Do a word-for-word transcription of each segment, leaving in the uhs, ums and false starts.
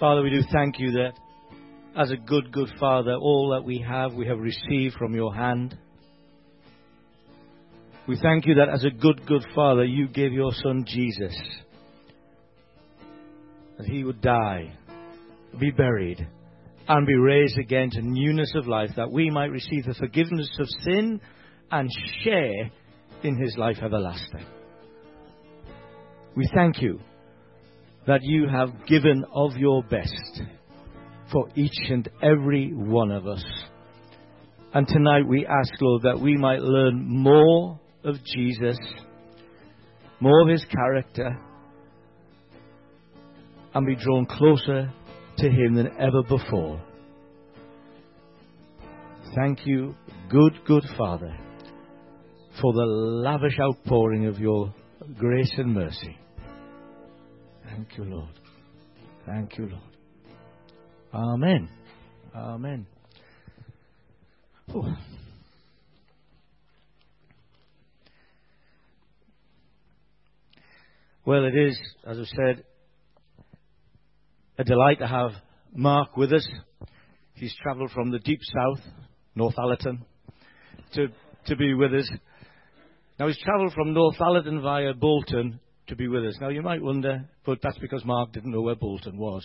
Father, we do thank you that as a good, good Father, all that we have, we have received from your hand. We thank you that as a good, good Father, you gave your Son Jesus, that he would die, be buried, and be raised again to newness of life, that we might receive the forgiveness of sin and share in his life everlasting. We thank you that you have given of your best for each and every one of us. And tonight we ask, Lord, that we might learn more of Jesus, more of his character, and be drawn closer to him than ever before. Thank you, good, good Father, for the lavish outpouring of your grace and mercy. Thank you, Lord. Thank you, Lord. Amen. Amen. Oh. Well, it is, as I've said, a delight to have Mark with us. He's travelled from the deep south, Northallerton, to, to be with us. Now, he's travelled from Northallerton via Bolton to be with us. Now, you might wonder, but that's because Mark didn't know where Bolton was.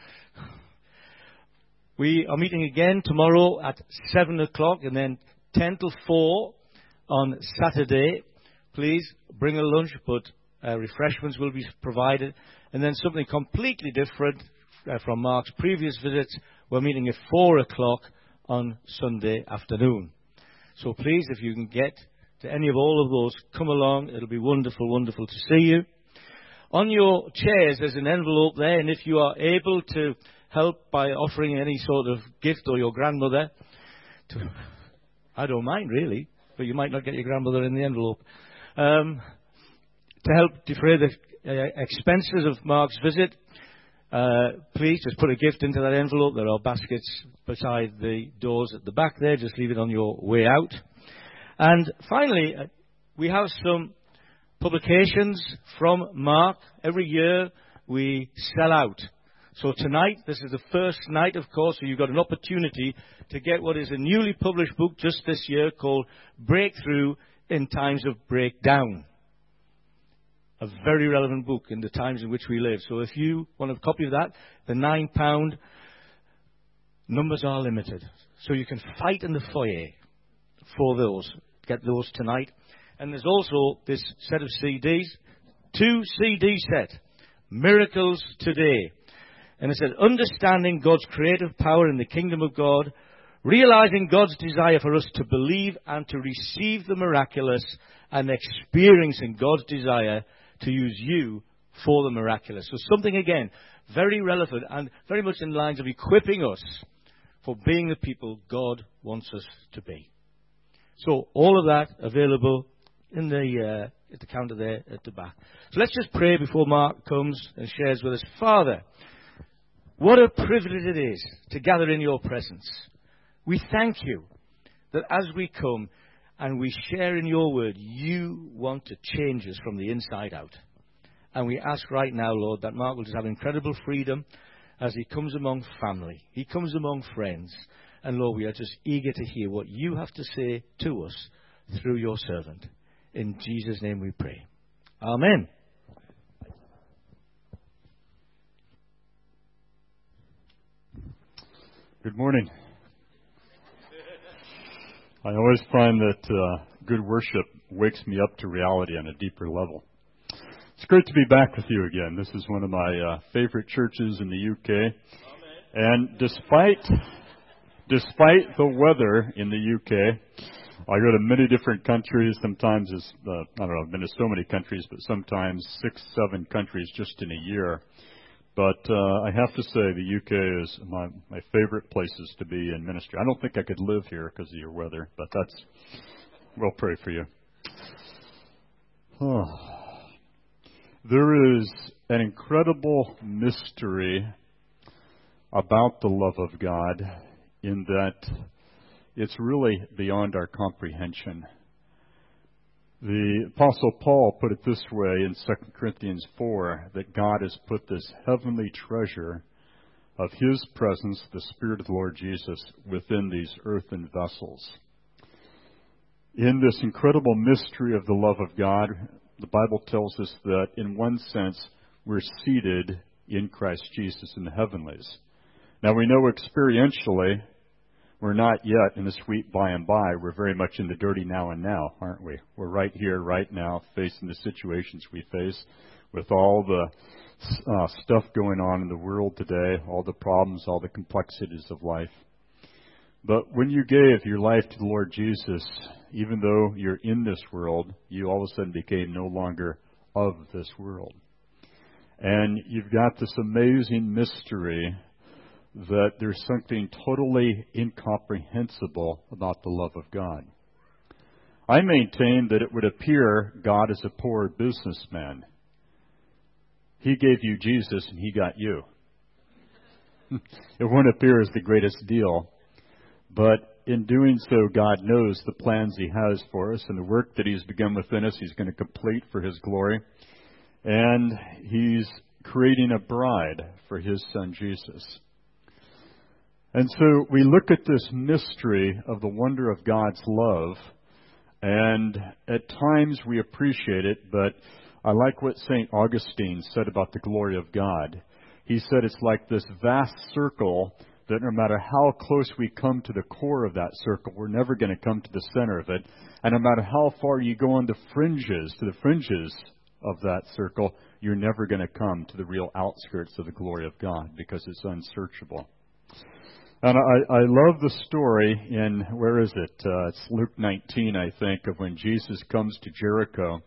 We are meeting again tomorrow at seven o'clock and then ten till four on Saturday. Please bring a lunch, but uh, refreshments will be provided. And then something completely different uh, from Mark's previous visits. We're meeting at four o'clock on Sunday afternoon. So please, if you can get to any of all of those, come along. It'll be wonderful, wonderful to see you. On your chairs, there's an envelope there, and if you are able to help by offering any sort of gift or your grandmother, to, I don't mind really, but you might not get your grandmother in the envelope, um, to help defray the uh, expenses of Mark's visit, uh, please just put a gift into that envelope. There are baskets beside the doors at the back there. Just leave it on your way out. And finally, uh, we have some publications from Mark. Every year we sell out. So tonight, this is the first night, of course, so you've got an opportunity to get what is a newly published book just this year called Breakthrough in Times of Breakdown. A very relevant book in the times in which we live. So if you want a copy of that, the nine pound numbers are limited. So you can fight in the foyer for those. Get those tonight. And there's also this set of C Ds, two C D set, Miracles Today. And it said, understanding God's creative power in the kingdom of God, realizing God's desire for us to believe and to receive the miraculous, and experiencing God's desire to use you for the miraculous. So something, again, very relevant and very much in lines of equipping us for being the people God wants us to be. So all of that available in the uh, at the counter there at the back. So let's just pray before Mark comes and shares with us. Father, what a privilege it is to gather in your presence. We thank you that as we come and we share in your word, you want to change us from the inside out. And we ask right now, Lord, that Mark will just have incredible freedom as he comes among family. He comes among friends. And Lord, we are just eager to hear what you have to say to us through your servant. In Jesus' name we pray. Amen. Good morning. I always find that uh, good worship wakes me up to reality on a deeper level. It's great to be back with you again. This is one of my uh, favorite churches in the U K. Amen. And despite despite the weather in the U K, I go to many different countries. Sometimes it's, uh, I don't know, I've been to so many countries, but sometimes six, seven countries just in a year. But uh, I have to say the U K is my, my favorite places to be in ministry. I don't think I could live here because of your weather, but that's, we'll pray for you. Oh. There is an incredible mystery about the love of God in that it's really beyond our comprehension. The Apostle Paul put it this way in Second Corinthians four, that God has put this heavenly treasure of His presence, the Spirit of the Lord Jesus, within these earthen vessels. In this incredible mystery of the love of God, the Bible tells us that in one sense we're seated in Christ Jesus in the heavenlies. Now we know experientially we're not yet in the sweet by and by. We're very much in the dirty now and now, aren't we? We're right here, right now, facing the situations we face with all the uh, stuff going on in the world today, all the problems, all the complexities of life. But when you gave your life to the Lord Jesus, even though you're in this world, you all of a sudden became no longer of this world. And you've got this amazing mystery that there's something totally incomprehensible about the love of God. I maintain that it would appear God is a poor businessman. He gave you Jesus and He got you. It wouldn't appear as the greatest deal. But in doing so, God knows the plans He has for us, and the work that He's begun within us, He's going to complete for His glory. And He's creating a bride for His Son, Jesus. And so we look at this mystery of the wonder of God's love, and at times we appreciate it, but I like what Saint Augustine said about the glory of God. He said it's like this vast circle that no matter how close we come to the core of that circle, we're never going to come to the center of it. And no matter how far you go on the fringes, to the fringes of that circle, you're never going to come to the real outskirts of the glory of God because it's unsearchable. And I, I love the story in, where is it? Uh, it's Luke nineteen, I think, of when Jesus comes to Jericho.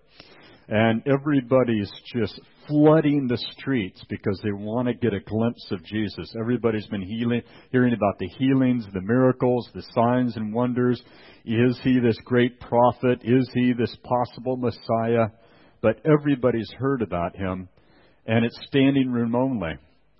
And everybody's just flooding the streets because they want to get a glimpse of Jesus. Everybody's been healing, hearing about the healings, the miracles, the signs and wonders. Is He this great prophet? Is He this possible Messiah? But everybody's heard about Him, and it's standing room only.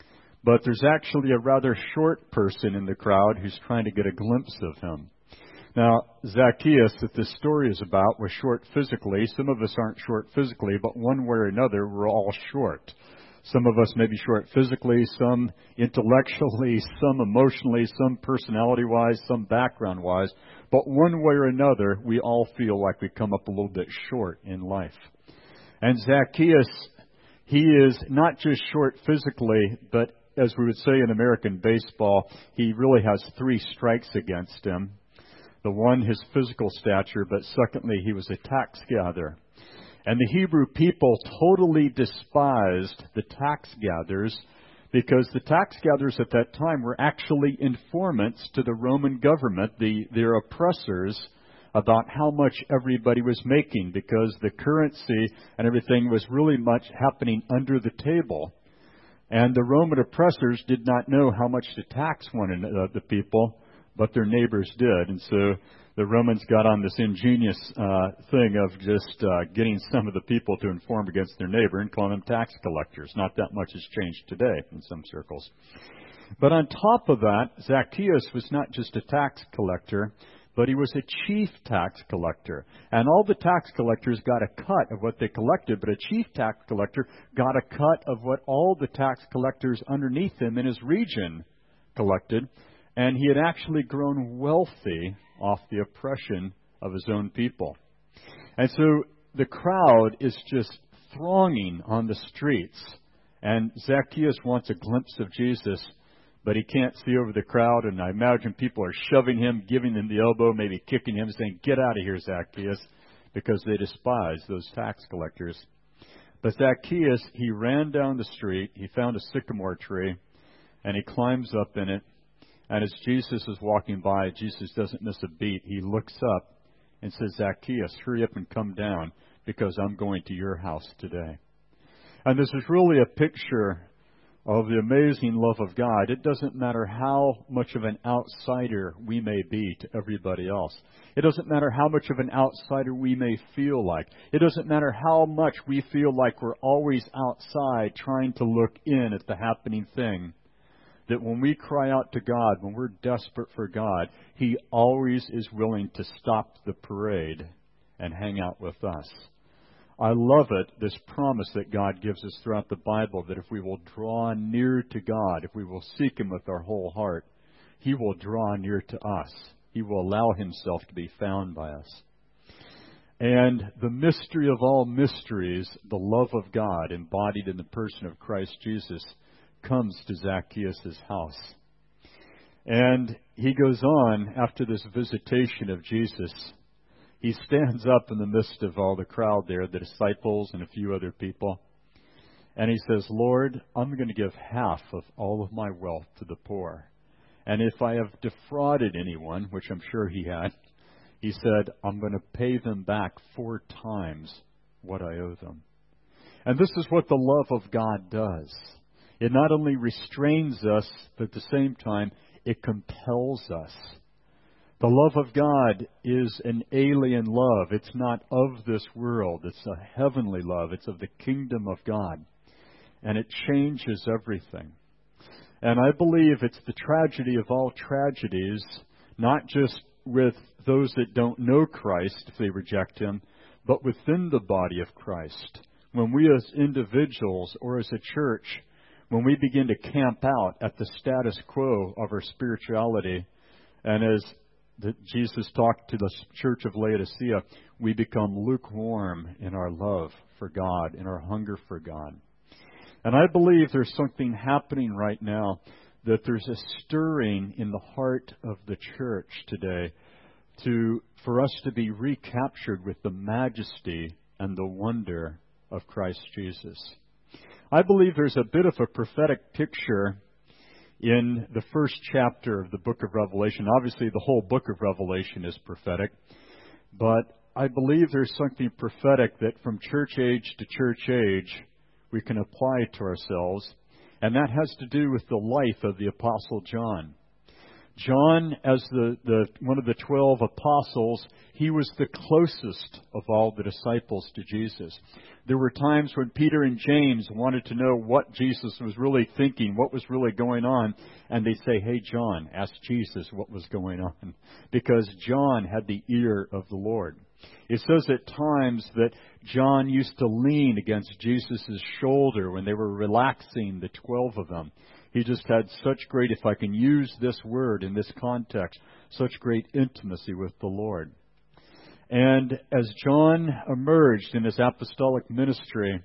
But there's actually a rather short person in the crowd who's trying to get a glimpse of Him. Now, Zacchaeus, that this story is about, was short physically. Some of us aren't short physically, but one way or another, we're all short. Some of us may be short physically, some intellectually, some emotionally, some personality-wise, some background-wise. But one way or another, we all feel like we come up a little bit short in life. And Zacchaeus, he is not just short physically, but as we would say in American baseball, he really has three strikes against him. The one, his physical stature, but secondly, he was a tax gatherer. And the Hebrew people totally despised the tax gatherers because the tax gatherers at that time were actually informants to the Roman government, the, their oppressors, about how much everybody was making because the currency and everything was really much happening under the table. And the Roman oppressors did not know how much to tax one of the people, but their neighbors did. And so the Romans got on this ingenious uh, thing of just uh, getting some of the people to inform against their neighbor and calling them tax collectors. Not that much has changed today in some circles. But on top of that, Zacchaeus was not just a tax collector, but he was a chief tax collector. And all the tax collectors got a cut of what they collected, but a chief tax collector got a cut of what all the tax collectors underneath him in his region collected. And he had actually grown wealthy off the oppression of his own people. And so the crowd is just thronging on the streets. And Zacchaeus wants a glimpse of Jesus, but he can't see over the crowd. And I imagine people are shoving him, giving him the elbow, maybe kicking him, saying, "Get out of here, Zacchaeus," because they despise those tax collectors. But Zacchaeus, he ran down the street. He found a sycamore tree, and he climbs up in it. And as Jesus is walking by, Jesus doesn't miss a beat. He looks up and says, "Zacchaeus, hurry up and come down because I'm going to your house today." And this is really a picture of the amazing love of God. It doesn't matter how much of an outsider we may be to everybody else. It doesn't matter how much of an outsider we may feel like. It doesn't matter how much we feel like we're always outside trying to look in at the happening thing. That when we cry out to God, when we're desperate for God, He always is willing to stop the parade and hang out with us. I love it, this promise that God gives us throughout the Bible, that if we will draw near to God, if we will seek Him with our whole heart, He will draw near to us. He will allow Himself to be found by us. And the mystery of all mysteries, the love of God embodied in the person of Christ Jesus, comes to Zacchaeus' house. And he goes on, after this visitation of Jesus, he stands up in the midst of all the crowd there, the disciples and a few other people, and he says, Lord, I'm going to give half of all of my wealth to the poor. And if I have defrauded anyone, which I'm sure he had, he said, I'm going to pay them back four times what I owe them. And this is what the love of God does. It not only restrains us, but at the same time, it compels us. The love of God is an alien love. It's not of this world. It's a heavenly love. It's of the kingdom of God. And it changes everything. And I believe it's the tragedy of all tragedies, not just with those that don't know Christ if they reject Him, but within the body of Christ. When we as individuals or as a church, when we begin to camp out at the status quo of our spirituality, and as the, Jesus talked to the church of Laodicea, we become lukewarm in our love for God, in our hunger for God. And I believe there's something happening right now, that there's a stirring in the heart of the church today to for us to be recaptured with the majesty and the wonder of Christ Jesus. I believe there's a bit of a prophetic picture in the first chapter of the book of Revelation. Obviously, the whole book of Revelation is prophetic, but I believe there's something prophetic that from church age to church age we can apply to ourselves, and that has to do with the life of the Apostle John. John, as the, the one of the twelve apostles, he was the closest of all the disciples to Jesus. There were times when Peter and James wanted to know what Jesus was really thinking, what was really going on, and they'd say, hey, John, ask Jesus what was going on, because John had the ear of the Lord. It says at times that John used to lean against Jesus' shoulder when they were relaxing, the twelve of them. He just had such great, if I can use this word in this context, such great intimacy with the Lord. And as John emerged in his apostolic ministry,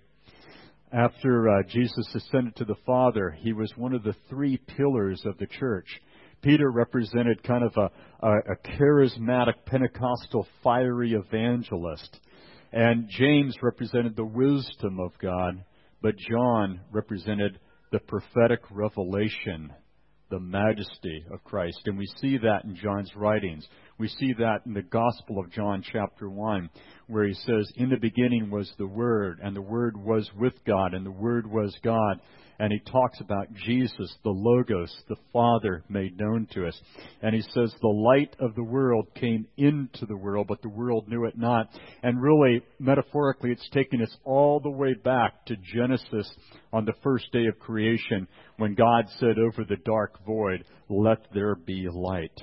after uh, Jesus ascended to the Father, he was one of the three pillars of the church. Peter represented kind of a, a, a charismatic Pentecostal fiery evangelist. And James represented the wisdom of God, but John represented the prophetic revelation, the majesty of Christ. And we see that in John's writings. We see that in the Gospel of John chapter one, where he says, in the beginning was the Word, and the Word was with God, and the Word was God. And he talks about Jesus, the Logos, the Father made known to us. And he says the light of the world came into the world, but the world knew it not. And really, metaphorically, it's taken us all the way back to Genesis on the first day of creation, when God said over the dark void, let there be light.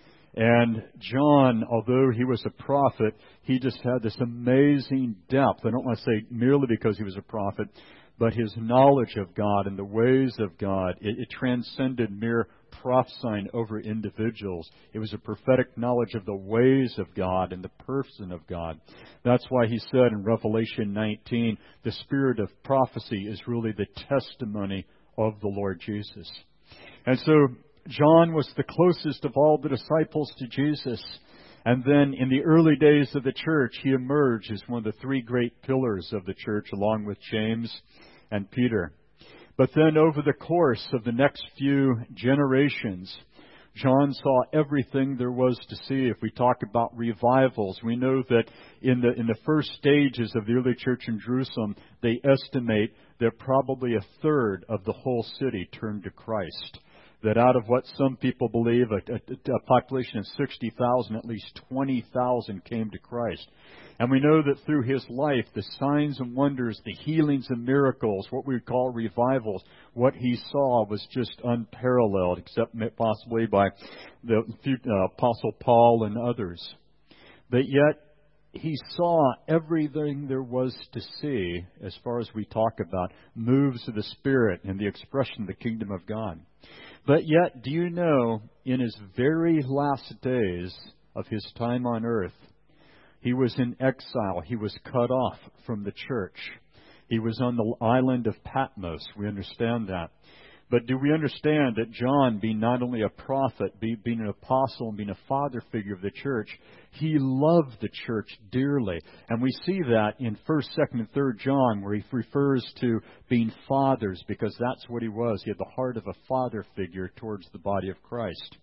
And John, although he was a prophet, he just had this amazing depth. I don't want to say merely because he was a prophet, but his knowledge of God and the ways of God, it, it transcended mere prophesying over individuals. It was a prophetic knowledge of the ways of God and the person of God. That's why he said in Revelation nineteen, the spirit of prophecy is really the testimony of the Lord Jesus. And so John was the closest of all the disciples to Jesus. And then in the early days of the church, he emerged as one of the three great pillars of the church, along with James and Peter. But then over the course of the next few generations, John saw everything there was to see. If we talk about revivals, we know that in the in the first stages of the early church in Jerusalem, they estimate that probably a third of the whole city turned to Christ. That out of what some people believe, a, a, a population of sixty thousand, at least twenty thousand came to Christ. And we know that through his life, the signs and wonders, the healings and miracles, what we would call revivals, what he saw was just unparalleled, except possibly by the uh, Apostle Paul and others. But yet, he saw everything there was to see as far as we talk about moves of the Spirit and the expression of the kingdom of God. But yet, do you know, in his very last days of his time on earth, he was in exile. He was cut off from the church. He was on the island of Patmos. We understand that. But do we understand that John, being not only a prophet, be, being an apostle, and being a father figure of the church, he loved the church dearly. And we see that in first, second, and third John, where he refers to being fathers, because that's what he was. He had the heart of a father figure towards the body of Christ.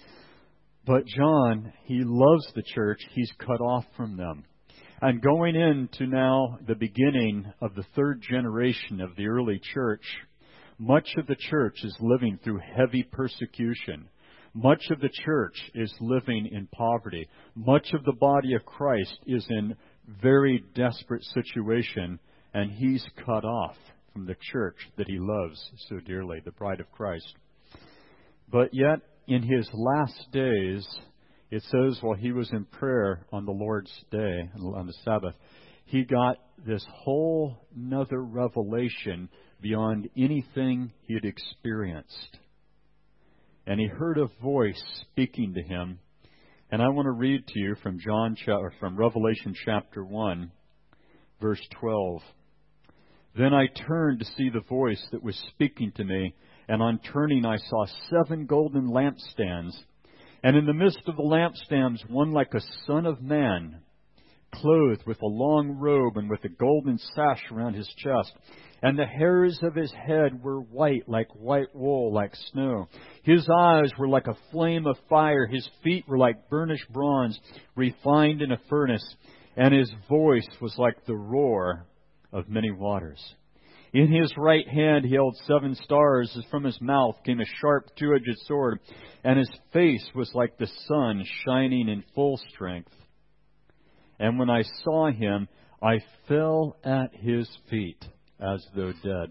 But John, he loves the church. He's cut off from them. And going into now the beginning of the third generation of the early church, much of the church is living through heavy persecution. Much of the church is living in poverty. Much of the body of Christ is in very desperate situation, and he's cut off from the church that he loves so dearly, the bride of Christ. But yet, in his last days, it says while he was in prayer on the Lord's day, on the Sabbath, he got this whole nother revelation beyond anything he had experienced. And he heard a voice speaking to him. And I want to read to you from John, or from Revelation chapter one, verse twelve. Then I turned to see the voice that was speaking to me, and on turning I saw seven golden lampstands, and in the midst of the lampstands one like a son of man, clothed with a long robe and with a golden sash around his chest. And the hairs of his head were white, like white wool, like snow. His eyes were like a flame of fire. His feet were like burnished bronze, refined in a furnace. And his voice was like the roar of many waters. In his right hand he held seven stars. As from his mouth came a sharp two-edged sword. And his face was like the sun shining in full strength. And when I saw him, I fell at his feet as though dead.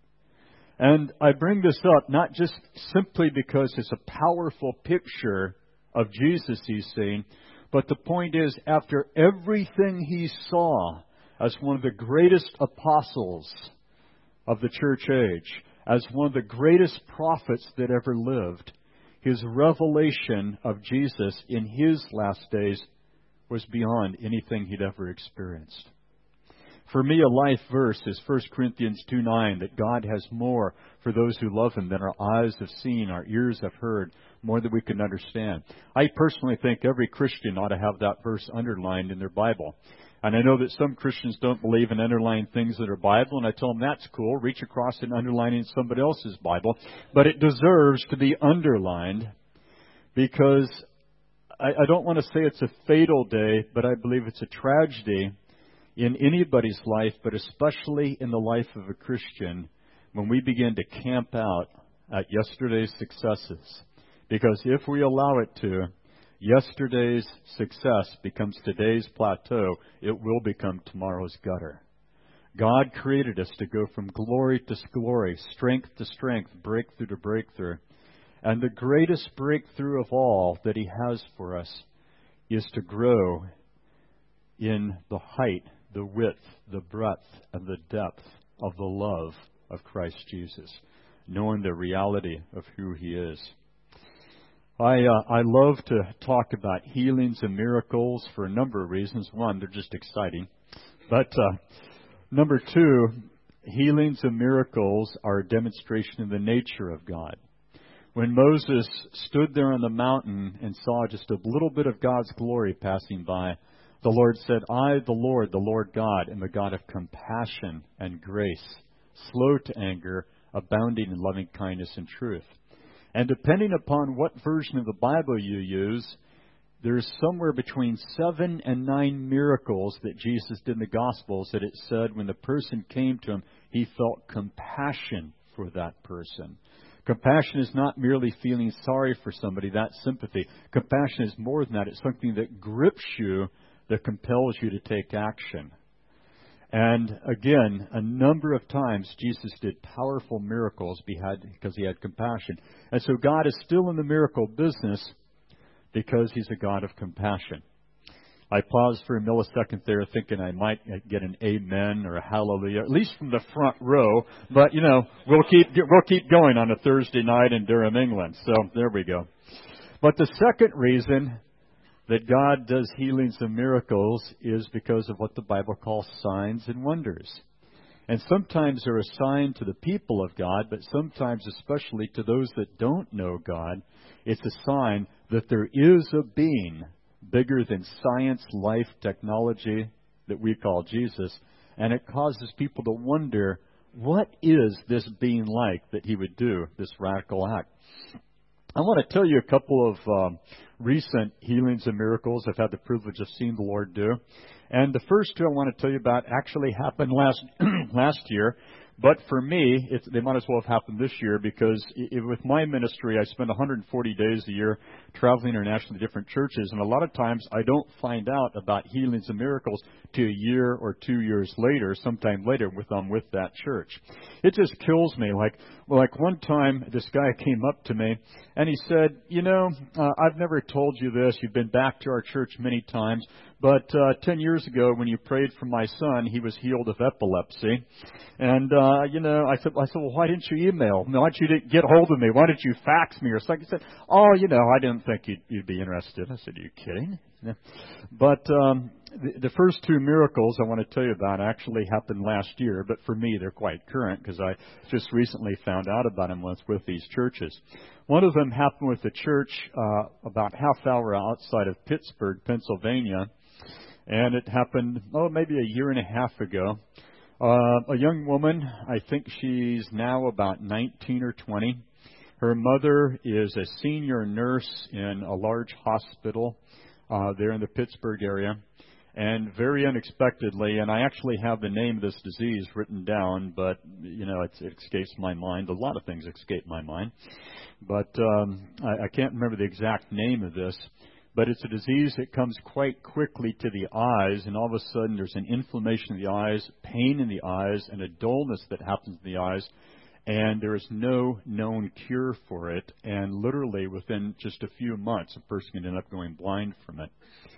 And I bring this up not just simply because it's a powerful picture of Jesus he's seeing, but the point is, after everything he saw as one of the greatest apostles of the church age, as one of the greatest prophets that ever lived, his revelation of Jesus in his last days was beyond anything he'd ever experienced. For me, a life verse is First Corinthians two nine, that God has more for those who love Him than our eyes have seen, our ears have heard, more than we can understand. I personally think every Christian ought to have that verse underlined in their Bible. And I know that some Christians don't believe in underlining things in their Bible, and I tell them that's cool. Reach across and underline in somebody else's Bible. But it deserves to be underlined, because I, I don't want to say it's a fatal day, but I believe it's a tragedy in anybody's life, but especially in the life of a Christian, when we begin to camp out at yesterday's successes. Because if we allow it to, yesterday's success becomes today's plateau. It will become tomorrow's gutter. God created us to go from glory to glory, strength to strength, breakthrough to breakthrough. And the greatest breakthrough of all that He has for us is to grow in the height, the width, the breadth, and the depth of the love of Christ Jesus, knowing the reality of who He is. I uh, I love to talk about healings and miracles for a number of reasons. One, they're just exciting. But uh, number two, healings and miracles are a demonstration of the nature of God. When Moses stood there on the mountain and saw just a little bit of God's glory passing by, the Lord said, I, the Lord, the Lord God, am a God of compassion and grace, slow to anger, abounding in loving kindness and truth. And depending upon what version of the Bible you use, there's somewhere between seven and nine miracles that Jesus did in the Gospels that it said when the person came to Him, He felt compassion for that person. Compassion is not merely feeling sorry for somebody, that's sympathy. Compassion is more than that. It's something that grips you, that compels you to take action. And again, a number of times Jesus did powerful miracles because He had compassion. And so God is still in the miracle business because He's a God of compassion. I paused for a millisecond there thinking I might get an amen or a hallelujah, at least from the front row. But, you know, we'll keep, we'll keep going on a Thursday night in Durham, England. So there we go. But the second reason that God does healings and miracles is because of what the Bible calls signs and wonders. And sometimes they're a sign to the people of God, but sometimes, especially to those that don't know God, it's a sign that there is a being bigger than science, life, technology that we call Jesus. And it causes people to wonder, what is this being like that he would do this radical act? I want to tell you a couple of um, recent healings and miracles I've had the privilege of seeing the Lord do. And the first two I want to tell you about actually happened last last year. But for me, it's, they might as well have happened this year because it, with my ministry, I spend one hundred forty days a year traveling internationally to different churches. And a lot of times I don't find out about healings and miracles to a year or two years later, sometime later with I'm with that church. It just kills me. Like, well, like one time this guy came up to me and he said, you know, uh, I've never told you this. You've been back to our church many times. But uh, ten years ago, when you prayed for my son, he was healed of epilepsy. And, uh, you know, I said, I said, well, why didn't you email? Why didn't you get hold of me? Why didn't you fax me or something? He said, oh, you know, I didn't think you'd, you'd be interested. I said, are you kidding? Yeah. But um, the, the first two miracles I want to tell you about actually happened last year. But for me, they're quite current because I just recently found out about them once with these churches. One of them happened with a church uh, about half hour outside of Pittsburgh, Pennsylvania. And it happened, oh, maybe a year and a half ago. Uh, a young woman, I think she's now about nineteen or twenty. Her mother is a senior nurse in a large hospital uh, there in the Pittsburgh area. And very unexpectedly, and I actually have the name of this disease written down, but, you know, it's, it escapes my mind. A lot of things escape my mind. But um, I, I can't remember the exact name of this. But it's a disease that comes quite quickly to the eyes, and all of a sudden there's an inflammation of the eyes, pain in the eyes, and a dullness that happens in the eyes, and there is no known cure for it. And literally within just a few months, a person can end up going blind from it.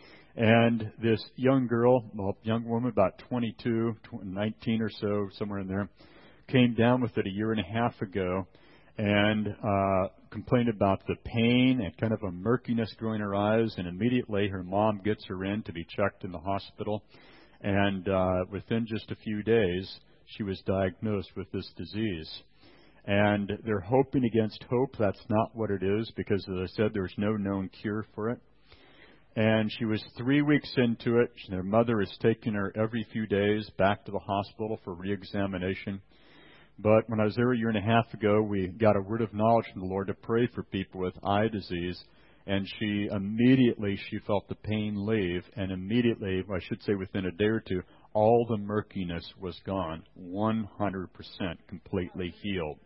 And this young girl, well, young woman, about twenty-two, nineteen or so, somewhere in there, came down with it a year and a half ago, and uh, complained about the pain and kind of a murkiness growing her eyes. And immediately her mom gets her in to be checked in the hospital. And uh, within just a few days, she was diagnosed with this disease. And they're hoping against hope. That's not what it is because, as I said, there's no known cure for it. And she was three weeks into it. Their mother is taking her every few days back to the hospital for reexamination. But when I was there a year and a half ago, we got a word of knowledge from the Lord to pray for people with eye disease. And she immediately, she felt the pain leave. And immediately, I should say within a day or two, all the murkiness was gone. one hundred percent completely healed.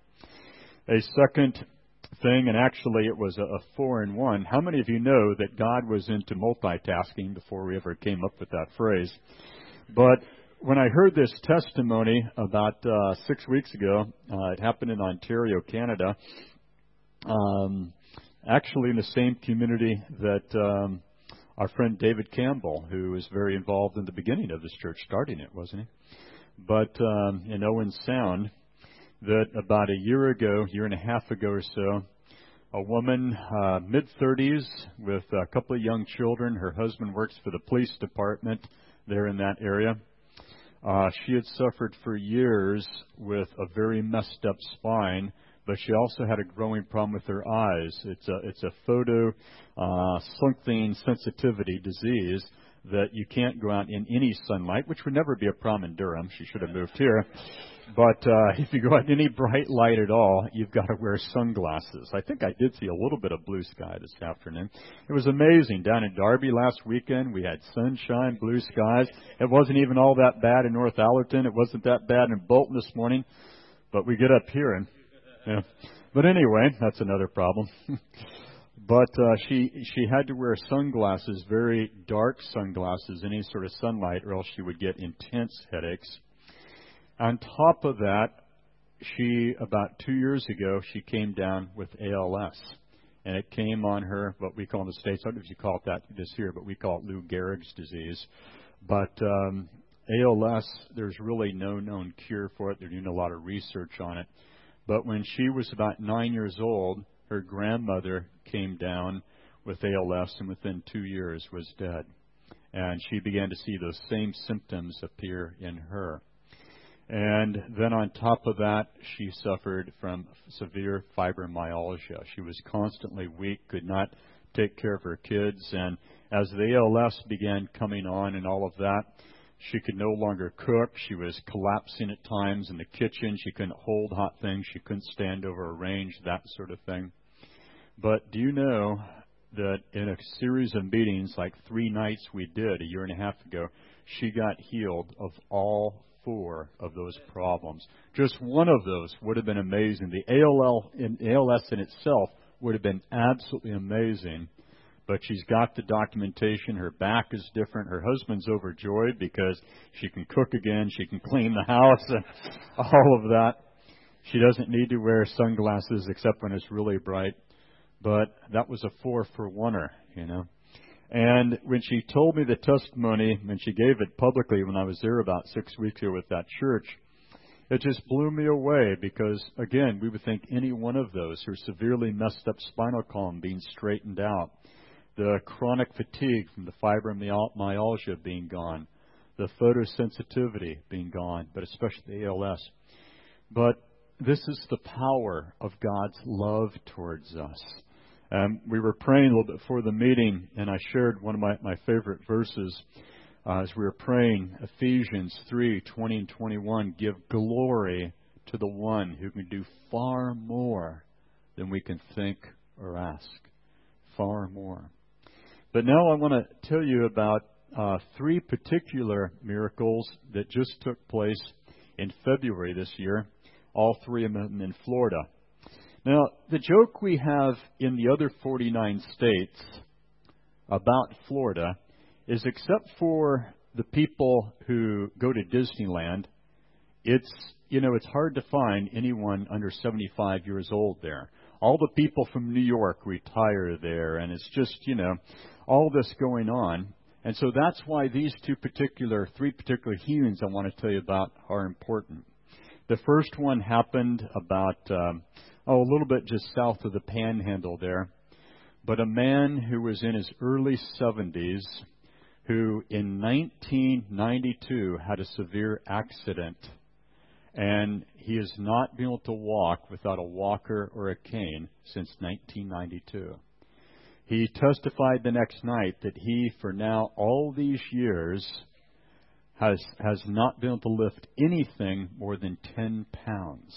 A second thing, and actually it was a, a four in one. How many of you know that God was into multitasking before we ever came up with that phrase? But when I heard this testimony about uh, six weeks ago, uh, it happened in Ontario, Canada, um, actually in the same community that um, our friend David Campbell, who was very involved in the beginning of this church, starting it, wasn't he? But um, in Owen Sound, that about a year ago, year and a half ago or so, a woman, uh, mid-thirties, with a couple of young children. Her husband works for the police department there in that area. Uh, she had suffered for years with a very messed up spine, but she also had a growing problem with her eyes. It's a it's a photo uh, something sensitivity disease that you can't go out in any sunlight, which would never be a problem in Durham. She should have moved here. But uh, if you go out in any bright light at all, you've got to wear sunglasses. I think I did see a little bit of blue sky this afternoon. It was amazing. Down in Darby last weekend, we had sunshine, blue skies. It wasn't even all that bad in North Allerton. It wasn't that bad in Bolton this morning. But we get up here and, yeah. But anyway, that's another problem. But uh, she she had to wear sunglasses, very dark sunglasses, any sort of sunlight, or else she would get intense headaches. On top of that, she, about two years ago, she came down with A L S. and it came on her, what we call in the States, I don't know if you call it that this here, but we call it Lou Gehrig's disease. But um, A L S, there's really no known cure for it. They're doing a lot of research on it. But when she was about nine years old, her grandmother came down with A L S and within two years was dead. And she began to see those same symptoms appear in her. And then on top of that, she suffered from severe fibromyalgia. She was constantly weak, could not take care of her kids. And as the A L S began coming on and all of that, she could no longer cook. She was collapsing at times in the kitchen. She couldn't hold hot things. She couldn't stand over a range, that sort of thing. But do you know that in a series of meetings, like three nights we did a year and a half ago, she got healed of all four of those problems. Just one of those would have been amazing. The A L L in A L S in itself would have been absolutely amazing. But she's got the documentation. Her back is different. Her husband's overjoyed because she can cook again. She can clean the house and all of that. She doesn't need to wear sunglasses except when it's really bright. But that was a four for oneer, you know. And when she told me the testimony, and she gave it publicly when I was there about six weeks ago with that church, it just blew me away because, again, we would think any one of those, her severely messed up spinal column being straightened out, the chronic fatigue from the fibromyalgia being gone, the photosensitivity being gone, but especially the A L S. But this is the power of God's love towards us. Um, we were praying a little bit before the meeting, and I shared one of my, my favorite verses uh, as we were praying, Ephesians three, twenty and twenty-one, give glory to the one who can do far more than we can think or ask. Far more. But now I want to tell you about uh, three particular miracles that just took place in February this year, all three of them in Florida. Now, the joke we have in the other forty-nine states about Florida is except for the people who go to Disneyland, it's, you know, it's hard to find anyone under seventy-five years old there. All the people from New York retire there, and it's just, you know, all this going on. And so that's why these two particular, three particular healings I want to tell you about are important. The first one happened about, um, oh, a little bit just south of the Panhandle there. But a man who was in his early seventies, who in nineteen ninety-two had a severe accident, and he has not been able to walk without a walker or a cane since nineteen ninety-two. He testified the next night that he, for now all these years, has has not been able to lift anything more than ten pounds.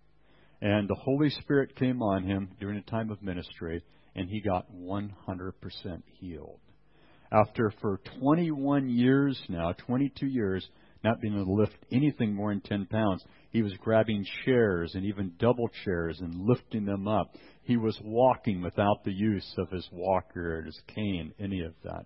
And the Holy Spirit came on him during a time of ministry, and he got one hundred percent healed. After, for twenty-one years now, twenty-two years, not being able to lift anything more than ten pounds, he was grabbing chairs and even double chairs and lifting them up. He was walking without the use of his walker or his cane, any of that.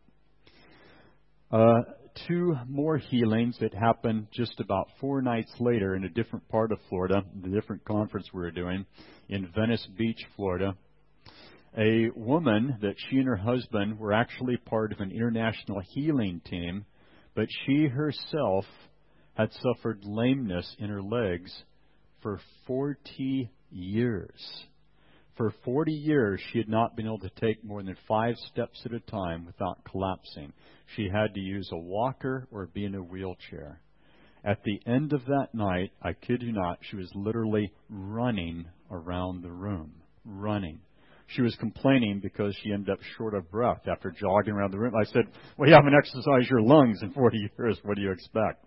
Uh, two more healings that happened just about four nights later in a different part of Florida, the different conference we were doing, in Venice Beach, Florida. A woman that she and her husband were actually part of an international healing team, but she herself had suffered lameness in her legs for forty years. For forty years, she had not been able to take more than five steps at a time without collapsing. She had to use a walker or be in a wheelchair. At the end of that night, I kid you not, she was literally running around the room. Running. She was complaining because she ended up short of breath after jogging around the room. I said, well, you haven't exercised your lungs in forty years. What do you expect?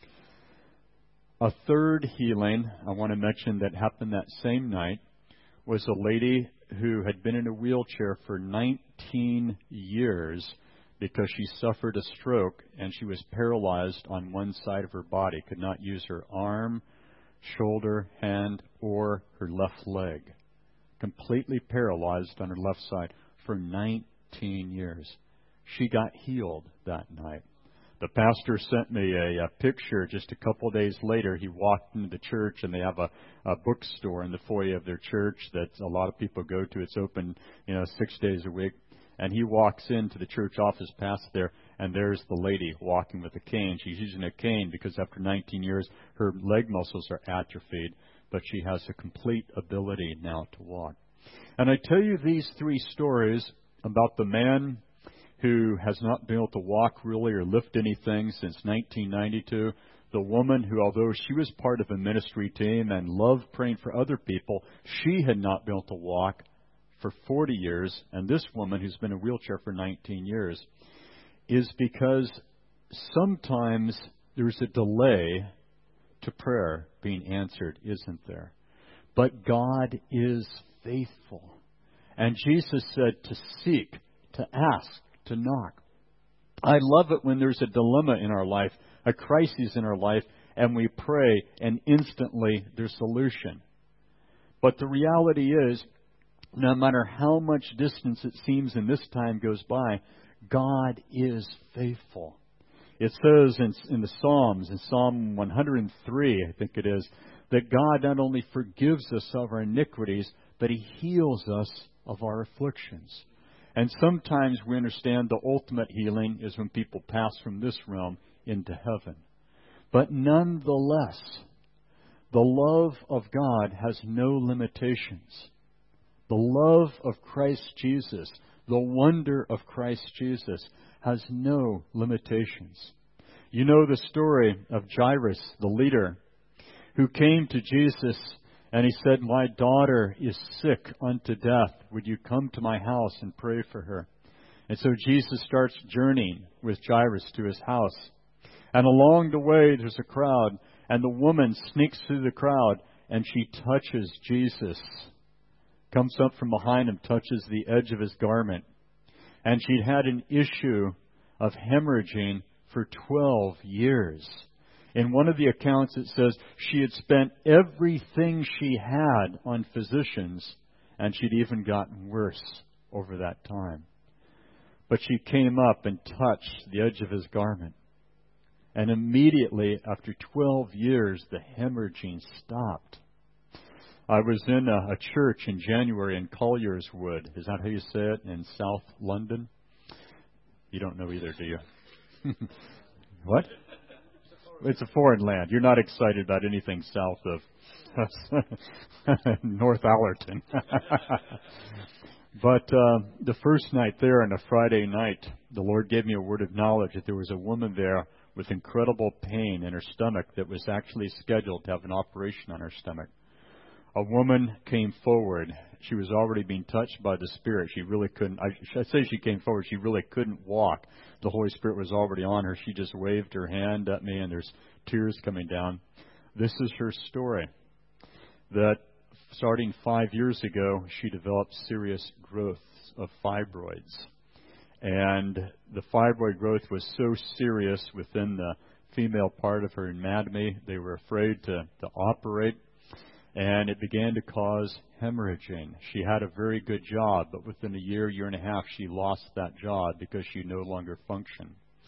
A third healing I want to mention that happened that same night was a lady who had been in a wheelchair for nineteen years because she suffered a stroke and she was paralyzed on one side of her body, could not use her arm, shoulder, hand, or her left leg. Completely paralyzed on her left side for nineteen years. She got healed that night. The pastor sent me a, a picture just a couple of days later. He walked into the church, and they have a, a bookstore in the foyer of their church that a lot of people go to. It's open, you know, six days a week. And he walks into the church office past there, and there's the lady walking with a cane. She's using a cane because after nineteen years, her leg muscles are atrophied, but she has a complete ability now to walk. And I tell you these three stories about the man who has not been able to walk really or lift anything since nineteen ninety-two, the woman who, although she was part of a ministry team and loved praying for other people, she had not been able to walk for forty years, and this woman who's been in a wheelchair for nineteen years, is because sometimes there's a delay to prayer being answered, isn't there? But God is faithful. And Jesus said to seek, to ask, to knock. I love it when there's a dilemma in our life, a crisis in our life, and we pray, and instantly there's solution. But the reality is, no matter how much distance it seems in this time goes by, God is faithful. It says in, in the Psalms, in Psalm one hundred three, I think it is, that God not only forgives us of our iniquities, but He heals us of our afflictions. And sometimes we understand the ultimate healing is when people pass from this realm into heaven. But nonetheless, the love of God has no limitations. The love of Christ Jesus, the wonder of Christ Jesus, has no limitations. You know the story of Jairus, the leader, who came to Jesus and he said, "My daughter is sick unto death. Would you come to my house and pray for her?" And so Jesus starts journeying with Jairus to his house. And along the way, there's a crowd, and the woman sneaks through the crowd, and she touches Jesus. Comes up from behind him, touches the edge of his garment. And she'd had an issue of hemorrhaging for twelve years. In one of the accounts, it says she had spent everything she had on physicians, and she'd even gotten worse over that time. But she came up and touched the edge of his garment. And immediately, after twelve years, the hemorrhaging stopped. I was in a, a church in January in Collierswood. Is that how you say it? In South London? You don't know either, do you? What? It's a foreign land. You're not excited about anything south of North Allerton. But uh, the first night there, on a Friday night, the Lord gave me a word of knowledge that there was a woman there with incredible pain in her stomach that was actually scheduled to have an operation on her stomach. A woman came forward. She was already being touched by the Spirit. She really couldn't, I, I say she came forward, she really couldn't walk. The Holy Spirit was already on her. She just waved her hand at me, and there's tears coming down. This is her story. That starting five years ago, she developed serious growths of fibroids. And the fibroid growth was so serious within the female part of her anatomy, they were afraid to, to operate. And it began to cause hemorrhaging. She had a very good job, but within a year, year and a half, she lost that job because she no longer functioned.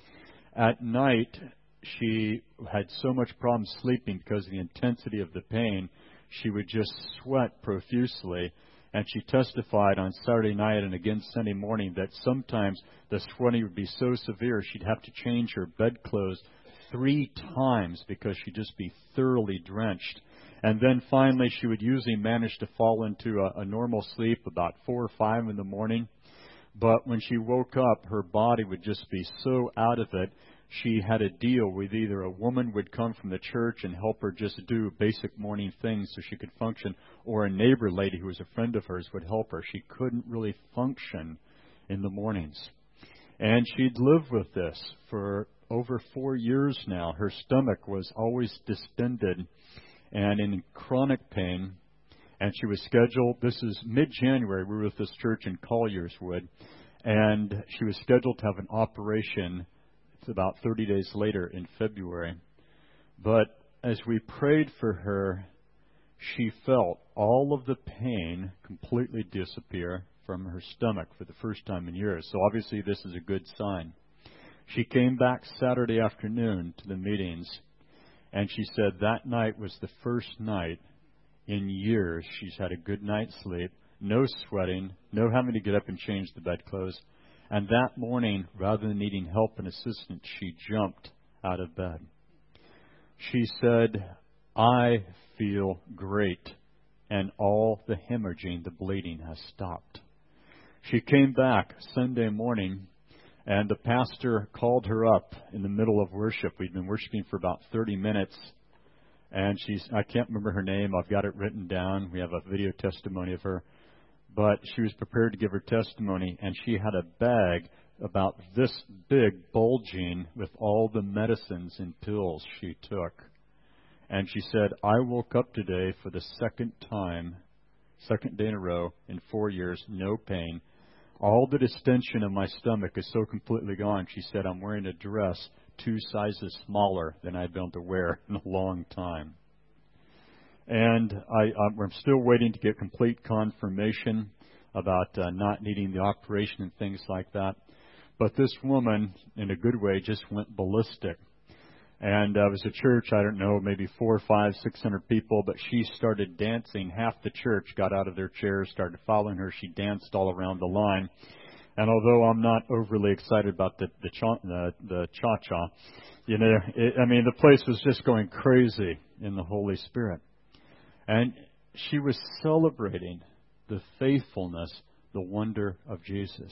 At night, she had so much problem sleeping because of the intensity of the pain, she would just sweat profusely. And she testified on Saturday night and again Sunday morning that sometimes the sweating would be so severe she'd have to change her bedclothes three times because she'd just be thoroughly drenched. And then finally, she would usually manage to fall into a, a normal sleep about four or five in the morning. But when she woke up, her body would just be so out of it. She had a deal with either a woman would come from the church and help her just do basic morning things so she could function, or a neighbor lady who was a friend of hers would help her. She couldn't really function in the mornings. And she'd lived with this for over four years now. Her stomach was always distended and in chronic pain, and she was scheduled, this is mid-January, we were with this church in Collierswood, and she was scheduled to have an operation about thirty days later in February. But as we prayed for her, she felt all of the pain completely disappear from her stomach for the first time in years. So obviously this is a good sign. She came back Saturday afternoon to the meetings, and she said that night was the first night in years she's had a good night's sleep, no sweating, no having to get up and change the bedclothes. And that morning, rather than needing help and assistance, she jumped out of bed. She said, I feel great, and all the hemorrhaging, the bleeding has stopped. She came back Sunday morning, and the pastor called her up in the middle of worship. We'd been worshiping for about thirty minutes, and she's, I can't remember her name. I've got it written down. We have a video testimony of her. But she was prepared to give her testimony, and she had a bag about this big, bulging, with all the medicines and pills she took. And she said, I woke up today for the second time, second day in a row, in four years, no pain. All the distension in my stomach is so completely gone. She said, I'm wearing a dress two sizes smaller than I've been able to wear in a long time. And I, I'm still waiting to get complete confirmation about uh, not needing the operation and things like that. But this woman, in a good way, just went ballistic. And uh, it was a church, I don't know, maybe four, five, six hundred people, but she started dancing. Half the church got out of their chairs, started following her. She danced all around the line. And although I'm not overly excited about the the cha, the, the cha-cha, you know, it, I mean, the place was just going crazy in the Holy Spirit. And she was celebrating the faithfulness, the wonder of Jesus.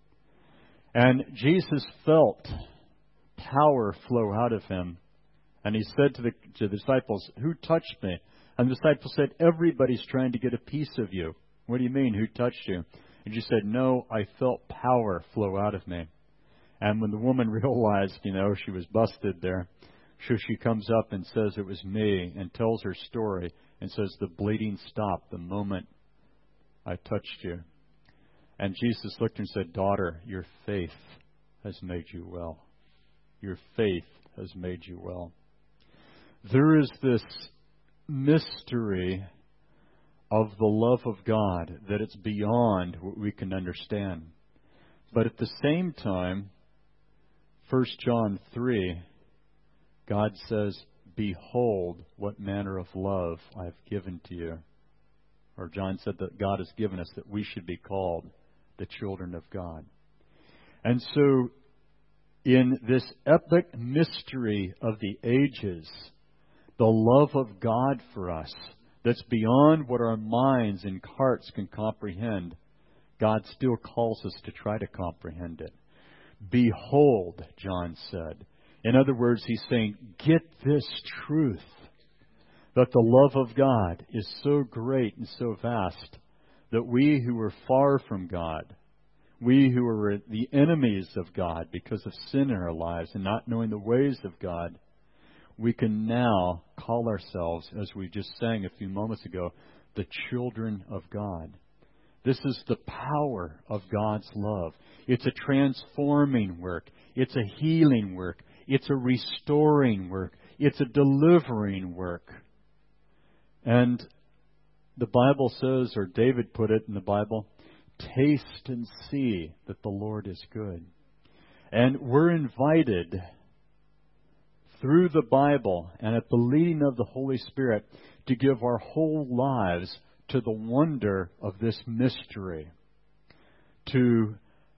And Jesus felt power flow out of him. And he said to the, to the disciples, who touched me? And the disciples said, everybody's trying to get a piece of you. What do you mean, who touched you? And she said, no, I felt power flow out of me. And when the woman realized, you know, she was busted there, so she comes up and says it was me and tells her story and says the bleeding stopped the moment I touched you. And Jesus looked and said, daughter, your faith has made you well. Your faith has made you well. There is this mystery of the love of God that it's beyond what we can understand. But at the same time, First John three, God says, behold, what manner of love I have given to you. Or John said that God has given us that we should be called the children of God. And so, in this epic mystery of the ages, the love of God for us, that's beyond what our minds and hearts can comprehend, God still calls us to try to comprehend it. Behold, John said. In other words, he's saying, get this truth, that the love of God is so great and so vast that we who were far from God, we who were the enemies of God because of sin in our lives and not knowing the ways of God, we can now call ourselves, as we just sang a few moments ago, the children of God. This is the power of God's love. It's a transforming work. It's a healing work. It's a restoring work. It's a delivering work. And the Bible says, or David put it in the Bible, taste and see that the Lord is good. And we're invited through the Bible and at the leading of the Holy Spirit to give our whole lives to the wonder of this mystery, to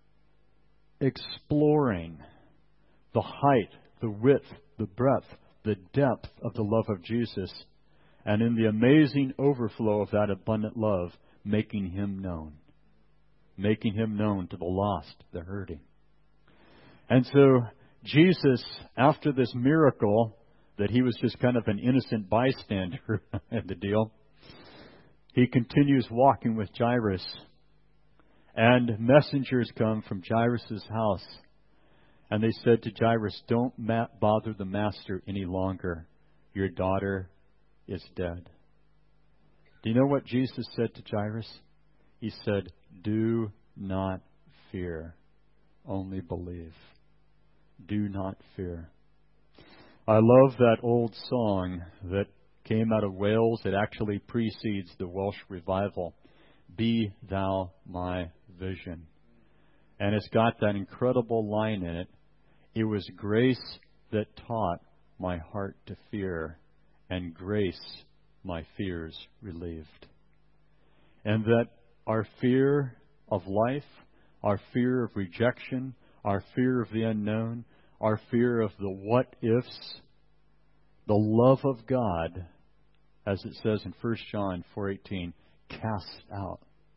exploring the height, the width, the breadth, the depth of the love of Jesus, and in the amazing overflow of that abundant love, making Him known. Making Him known to the lost, the hurting. And so, Jesus, after this miracle, that He was just kind of an innocent bystander in the deal, He continues walking with Jairus. And messengers come from Jairus' house. And they said to Jairus, don't ma- bother the Master any longer. Your daughter is dead. Do you know what Jesus said to Jairus? He said, do not fear, only believe. Do not fear. I love that old song that came out of Wales. It actually precedes the Welsh revival. Be thou my vision. And it's got that incredible line in it. It was grace that taught my heart to fear, and grace my fears relieved. And that our fear of life, our fear of rejection, our fear of the unknown, our fear of the what-ifs, the love of God, as it says in First John four eighteen, cast out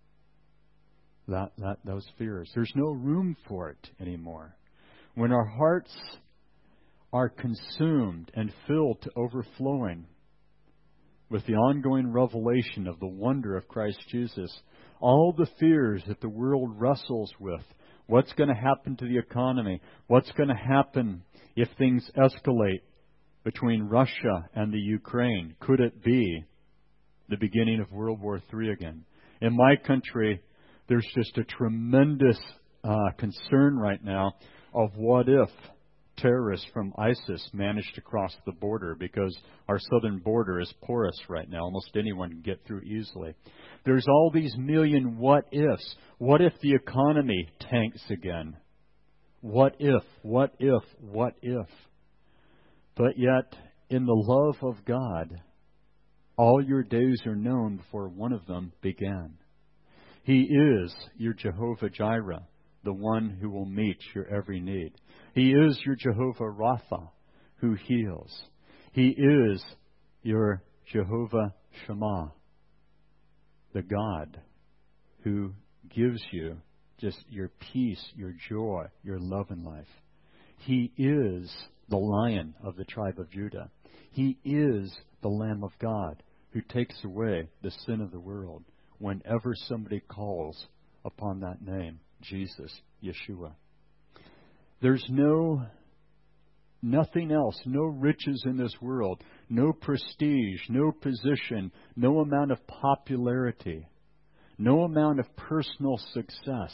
that, that those fears. There's no room for it anymore. When our hearts are consumed and filled to overflowing with the ongoing revelation of the wonder of Christ Jesus, all the fears that the world wrestles with, what's going to happen to the economy, what's going to happen if things escalate between Russia and the Ukraine, could it be the beginning of World War Three again? In my country, there's just a tremendous uh, concern right now of what if terrorists from ISIS manage to cross the border, because our southern border is porous right now. Almost anyone can get through easily. There's all these million what-ifs. What if the economy tanks again? What if, what if, what if? But yet, in the love of God, all your days are known before one of them began. He is your Jehovah Jireh, the one who will meet your every need. He is your Jehovah Rapha, who heals. He is your Jehovah Shammah, the God who gives you just your peace, your joy, your love in life. He is the Lion of the tribe of Judah. He is the Lamb of God who takes away the sin of the world whenever somebody calls upon that name, Jesus, Yeshua. There's no, nothing else, no riches in this world, no prestige, no position, no amount of popularity, no amount of personal success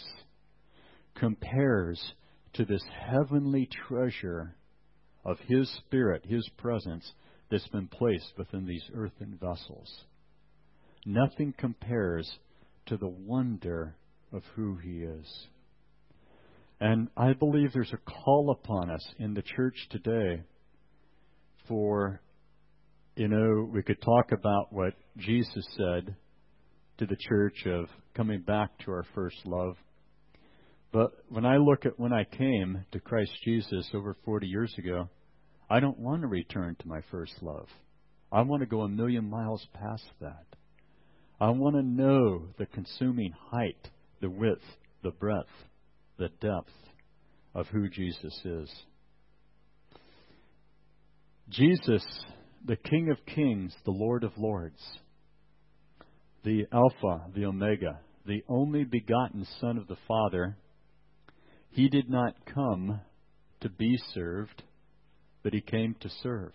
compares to this heavenly treasure of His Spirit, His presence, that's been placed within these earthen vessels. Nothing compares to the wonder of who He is. And I believe there's a call upon us in the church today for, you know, we could talk about what Jesus said to the church of coming back to our first love. But when I look at when I came to Christ Jesus over forty years ago, I don't want to return to my first love. I want to go a million miles past that. I want to know the consuming height, the width, the breadth, the depth of who Jesus is. Jesus, the King of Kings, the Lord of Lords, the Alpha, the Omega, the only begotten Son of the Father, He did not come to be served, but He came to serve.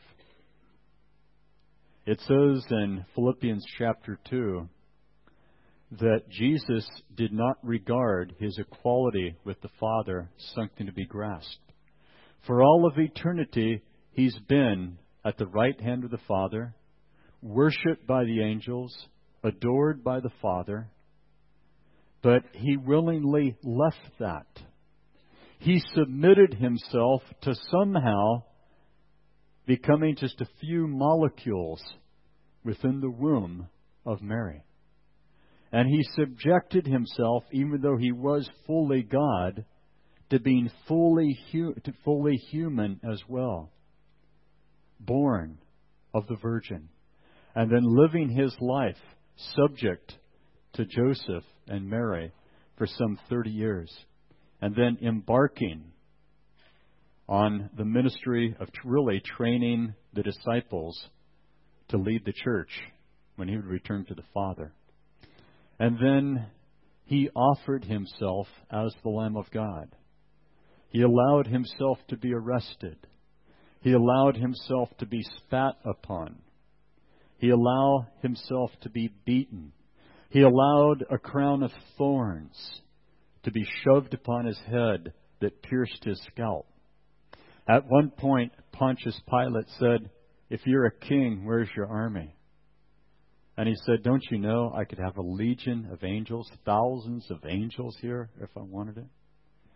It says in Philippians chapter two that Jesus did not regard His equality with the Father something to be grasped. For all of eternity, He's been at the right hand of the Father, worshipped by the angels, adored by the Father, but He willingly left that. He submitted Himself to somehow becoming just a few molecules within the womb of Mary. And He subjected Himself, even though He was fully God, to being fully, hu- to fully human as well. Born of the Virgin. And then living His life subject to Joseph and Mary for some thirty years. And then embarking on the ministry of really training the disciples to lead the church when He would return to the Father. And then He offered Himself as the Lamb of God. He allowed Himself to be arrested. He allowed Himself to be spat upon. He allowed Himself to be beaten. He allowed a crown of thorns to be shoved upon His head that pierced His scalp. At one point, Pontius Pilate said, "If you're a king, where's your army?" And He said, "Don't you know I could have a legion of angels, thousands of angels here if I wanted it?"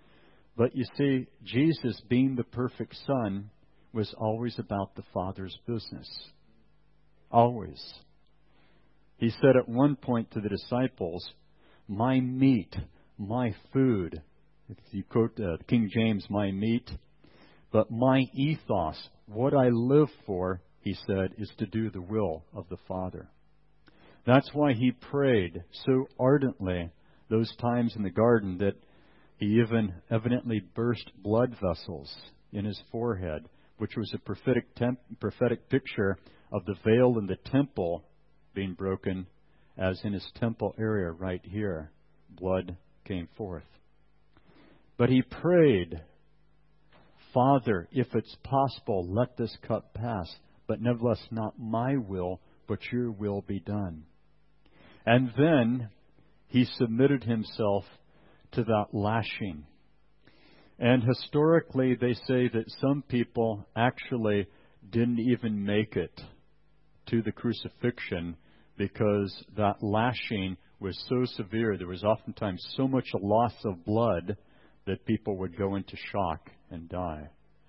But you see, Jesus, being the perfect Son, was always about the Father's business. Always. He said at one point to the disciples, my meat, my food, if you quote uh, King James, my meat, but my ethos, what I live for, he said, is to do the will of the Father. That's why he prayed so ardently those times in the garden that he even evidently burst blood vessels in his forehead, which was a prophetic, temp- prophetic picture of the veil in the temple being broken, as in his temple area right here, blood came forth. But he prayed, Father, if it's possible, let this cup pass, but nevertheless not my will, but your will be done. And then he submitted himself to that lashing. And historically, they say that some people actually didn't even make it to the crucifixion because that lashing was so severe. There was oftentimes so much loss of blood that people would go into shock and die.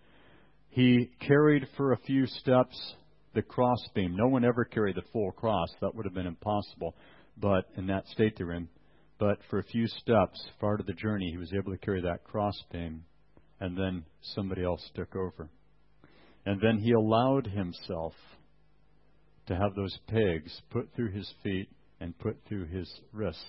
He carried for a few steps the crossbeam. No one ever carried the full cross. That would have been impossible. But in that state they were in. But for a few steps, part of the journey, he was able to carry that crossbeam. And then somebody else took over. And then he allowed himself to have those pegs put through his feet and put through his wrist.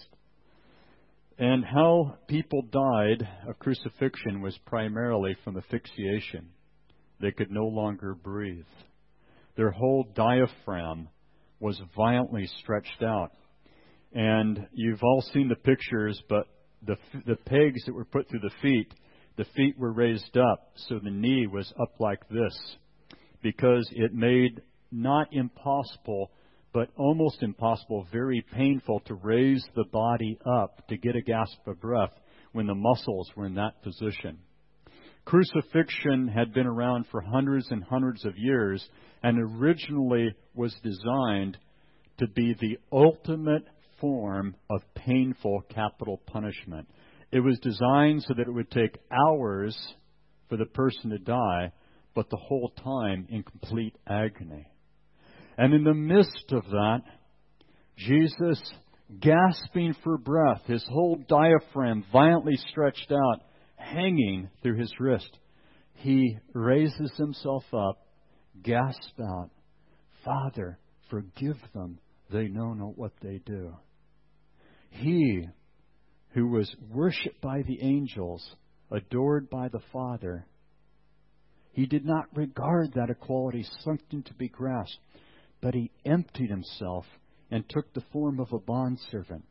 And how people died of crucifixion was primarily from asphyxiation. They could no longer breathe. Their whole diaphragm was violently stretched out. And you've all seen the pictures, but the the pegs that were put through the feet, the feet were raised up, so the knee was up like this, because it made not impossible, but almost impossible, very painful to raise the body up to get a gasp of breath when the muscles were in that position. Crucifixion had been around for hundreds and hundreds of years and originally was designed to be the ultimate form of painful capital punishment. It was designed so that it would take hours for the person to die, but the whole time in complete agony. And in the midst of that, Jesus, gasping for breath, his whole diaphragm violently stretched out, hanging through his wrist, he raises himself up, gasps out, Father, forgive them. They know not what they do. He who was worshipped by the angels, adored by the Father, he did not regard that equality something to be grasped, but he emptied himself and took the form of a bondservant.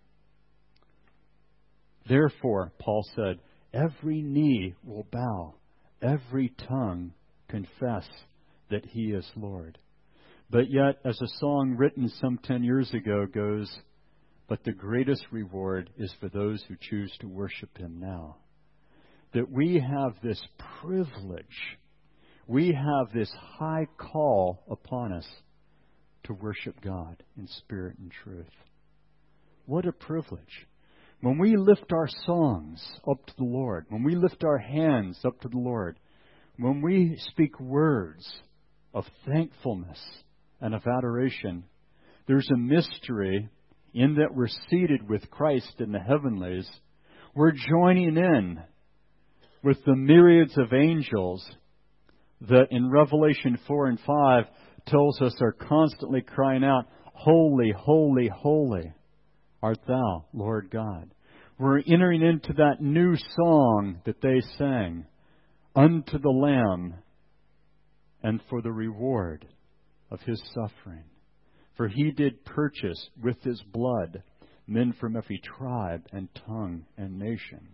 Therefore, Paul said, every knee will bow, every tongue confess that he is Lord. But yet, as a song written some ten years ago goes, but the greatest reward is for those who choose to worship him now. That we have this privilege, we have this high call upon us to worship God in spirit and truth. What a privilege. When we lift our songs up to the Lord, when we lift our hands up to the Lord, when we speak words of thankfulness and of adoration, there's a mystery in that we're seated with Christ in the heavenlies. We're joining in with the myriads of angels that in Revelation four and five tells us are constantly crying out, Holy, holy, holy art thou, Lord God. We're entering into that new song that they sang, unto the Lamb and for the reward of his suffering. For he did purchase with his blood men from every tribe and tongue and nation.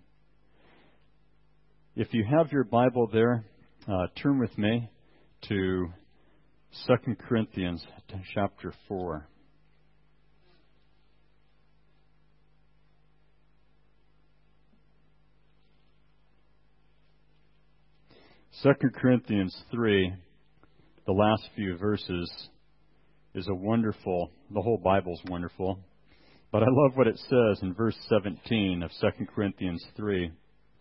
If you have your Bible there, uh, turn with me to Second Corinthians chapter four. Second Corinthians three, the last few verses, is a wonderful, the whole Bible's wonderful. But I love what it says in verse seventeen of Second Corinthians three.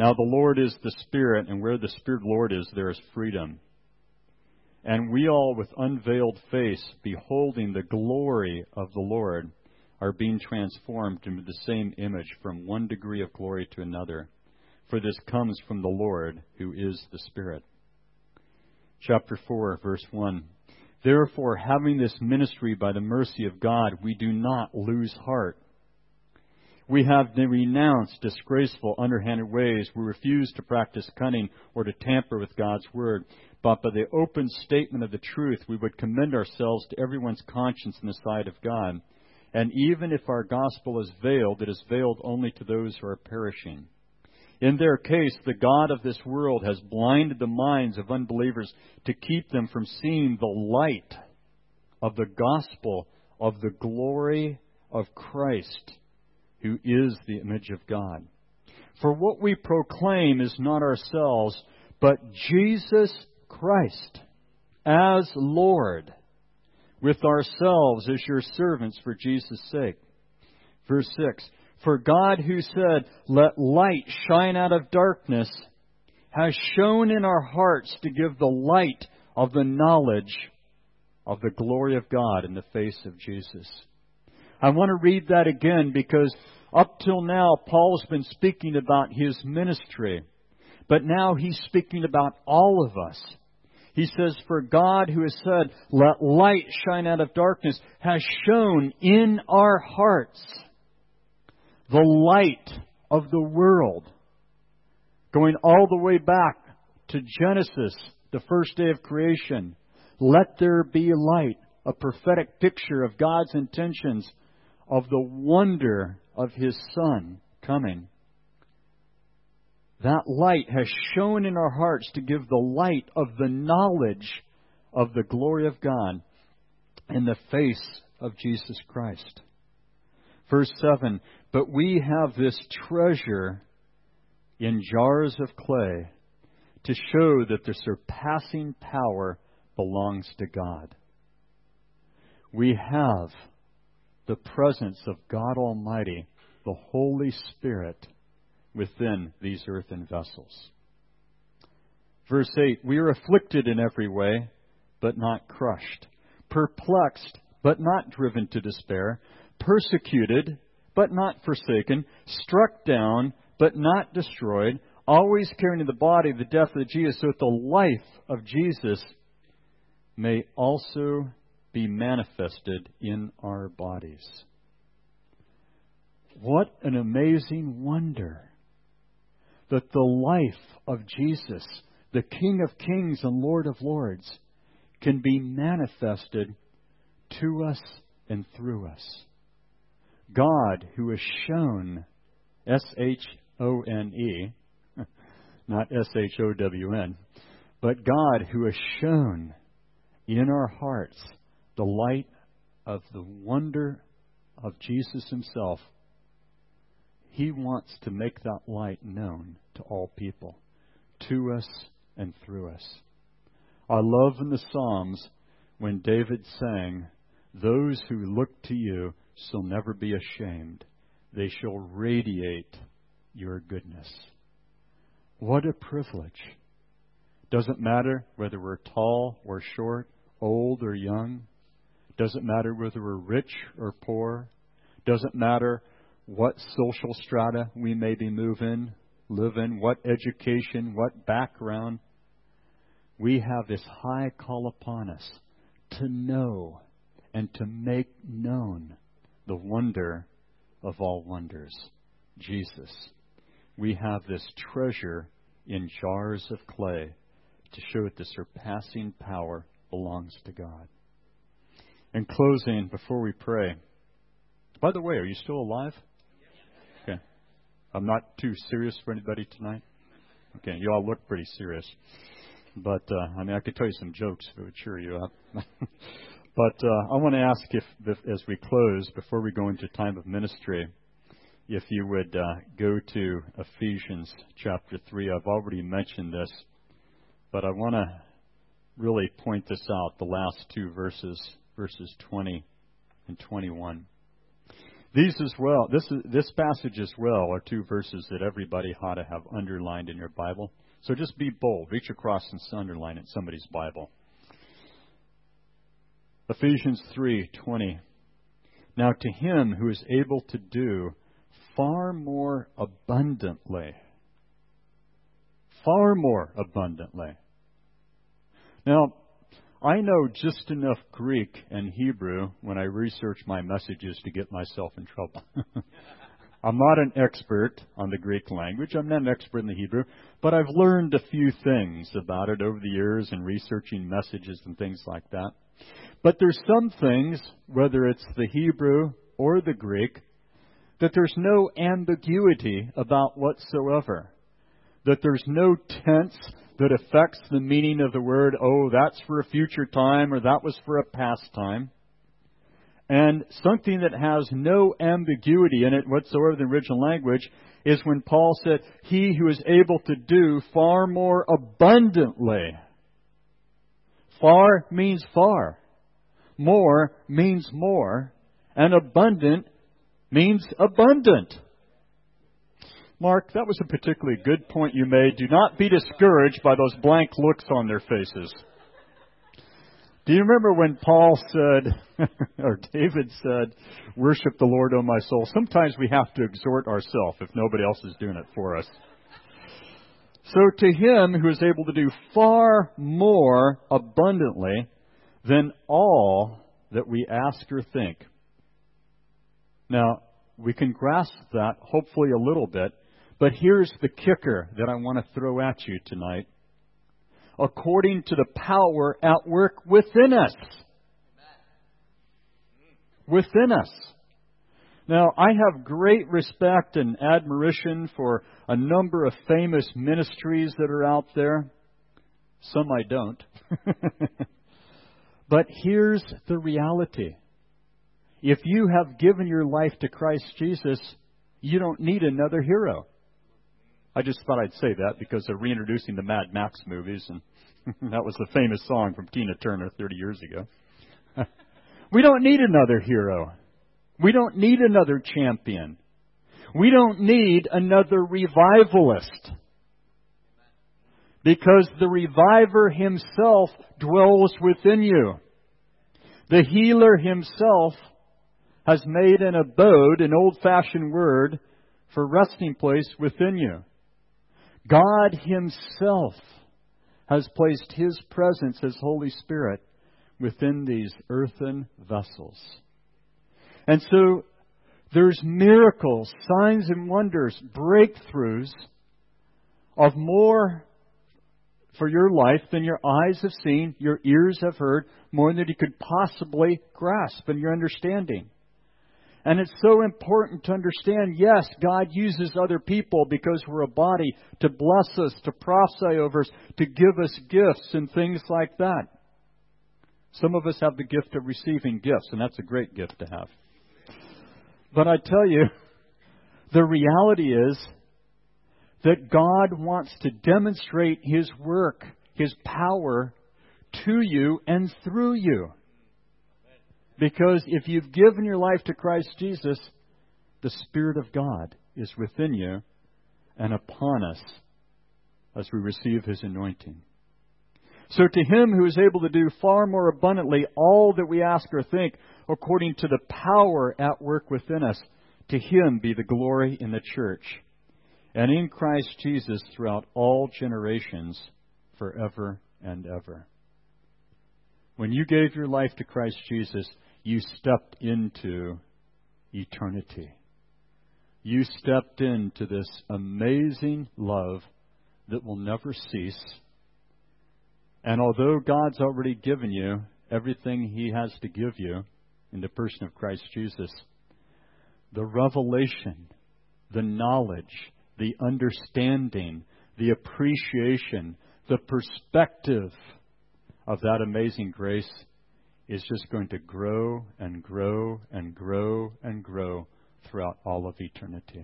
Now the Lord is the Spirit, and where the Spirit of the Lord is, there is freedom. And we all, with unveiled face, beholding the glory of the Lord, are being transformed into the same image from one degree of glory to another. For this comes from the Lord, who is the Spirit. Chapter four, verse one. Therefore, having this ministry by the mercy of God, we do not lose heart. We have renounced disgraceful, underhanded ways. We refuse to practice cunning or to tamper with God's word. But by the open statement of the truth, we would commend ourselves to everyone's conscience in the sight of God. And even if our gospel is veiled, it is veiled only to those who are perishing. In their case, the God of this world has blinded the minds of unbelievers to keep them from seeing the light of the gospel of the glory of Christ, who is the image of God. For what we proclaim is not ourselves, but Jesus Christ as Lord, with ourselves as your servants for Jesus' sake. Verse six. For God, who said, let light shine out of darkness, has shone in our hearts to give the light of the knowledge of the glory of God in the face of Jesus. I want to read that again because up till now, Paul's been speaking about his ministry. But now he's speaking about all of us. He says, for God, who has said, let light shine out of darkness, has shone in our hearts the light of the world. Going all the way back to Genesis, the first day of creation. Let there be light, a prophetic picture of God's intentions, of the wonder of His Son coming. That light has shone in our hearts to give the light of the knowledge of the glory of God in the face of Jesus Christ. Verse seven, but we have this treasure in jars of clay to show that the surpassing power belongs to God. We have the presence of God Almighty, the Holy Spirit, within these earthen vessels. Verse eight, we are afflicted in every way, but not crushed, perplexed, but not driven to despair, persecuted, but not forsaken, struck down, but not destroyed, always carrying in the body the death of Jesus, so that the life of Jesus may also be manifested in our bodies. What an amazing wonder that the life of Jesus, the King of Kings and Lord of Lords, can be manifested to us and through us. God, who has shown, S H O N E, not S H O W N, but God, who has shown in our hearts the light of the wonder of Jesus Himself. He wants to make that light known to all people, to us and through us. I love in the Psalms when David sang, those who look to you shall never be ashamed. They shall radiate your goodness. What a privilege. Doesn't matter whether we're tall or short, old or young. Doesn't matter whether we're rich or poor. Doesn't matter what social strata we may be move in, live in, what education, what background. We have this high call upon us to know and to make known the wonder of all wonders, Jesus. We have this treasure in jars of clay to show that the surpassing power belongs to God. In closing, before we pray, by the way, are you still alive? Okay. I'm not too serious for anybody tonight? Okay, you all look pretty serious. But, uh, I mean, I could tell you some jokes that would cheer you up. But uh, I want to ask if, if, as we close, before we go into time of ministry, if you would uh, go to Ephesians chapter three. I've already mentioned this, but I want to really point this out, the last two verses, verses twenty and twenty-one. These as well, this is, this passage as well are two verses that everybody ought to have underlined in your Bible. So just be bold. Reach across and underline it in somebody's Bible. Ephesians three twenty. Now to him who is able to do far more abundantly. Far more abundantly. Now, I know just enough Greek and Hebrew when I research my messages to get myself in trouble. I'm not an expert on the Greek language. I'm not an expert in the Hebrew. But I've learned a few things about it over the years in researching messages and things like that. But there's some things, whether it's the Hebrew or the Greek, that there's no ambiguity about whatsoever. That there's no tense that affects the meaning of the word, oh, that's for a future time or that was for a past time. And something that has no ambiguity in it whatsoever in the original language is when Paul said, he who is able to do far more abundantly. Far means far. More means more. And abundant means abundant. Mark, that was a particularly good point you made. Do not be discouraged by those blank looks on their faces. Do you remember when Paul said, or David said, worship the Lord, O my soul? Sometimes we have to exhort ourselves if nobody else is doing it for us. So to him who is able to do far more abundantly than all that we ask or think. Now, we can grasp that hopefully a little bit. But here's the kicker that I want to throw at you tonight. According to the power at work within us. Within us. Now, I have great respect and admiration for a number of famous ministries that are out there. Some I don't. But here's the reality. If you have given your life to Christ Jesus, you don't need another hero. I just thought I'd say that because they're reintroducing the Mad Max movies, and that was the famous song from Tina Turner thirty years ago. We don't need another hero. We don't need another champion. We don't need another revivalist. Because the reviver himself dwells within you. The healer himself has made an abode, an old-fashioned word, for resting place within you. God himself has placed his presence as Holy Spirit within these earthen vessels. And so there's miracles, signs and wonders, breakthroughs of more for your life than your eyes have seen, your ears have heard, more than you could possibly grasp in your understanding. And it's so important to understand, yes, God uses other people because we're a body to bless us, to prophesy over us, to give us gifts and things like that. Some of us have the gift of receiving gifts, and that's a great gift to have. But I tell you, the reality is that God wants to demonstrate His work, His power to you and through you. Because if you've given your life to Christ Jesus, the Spirit of God is within you and upon us as we receive His anointing. So to Him who is able to do far more abundantly all that we ask or think, according to the power at work within us, to Him be the glory in the church and in Christ Jesus throughout all generations, forever and ever. When you gave your life to Christ Jesus, you stepped into eternity. You stepped into this amazing love that will never cease. And although God's already given you everything He has to give you in the person of Christ Jesus, the revelation, the knowledge, the understanding, the appreciation, the perspective of that amazing grace is just going to grow and grow and grow and grow throughout all of eternity.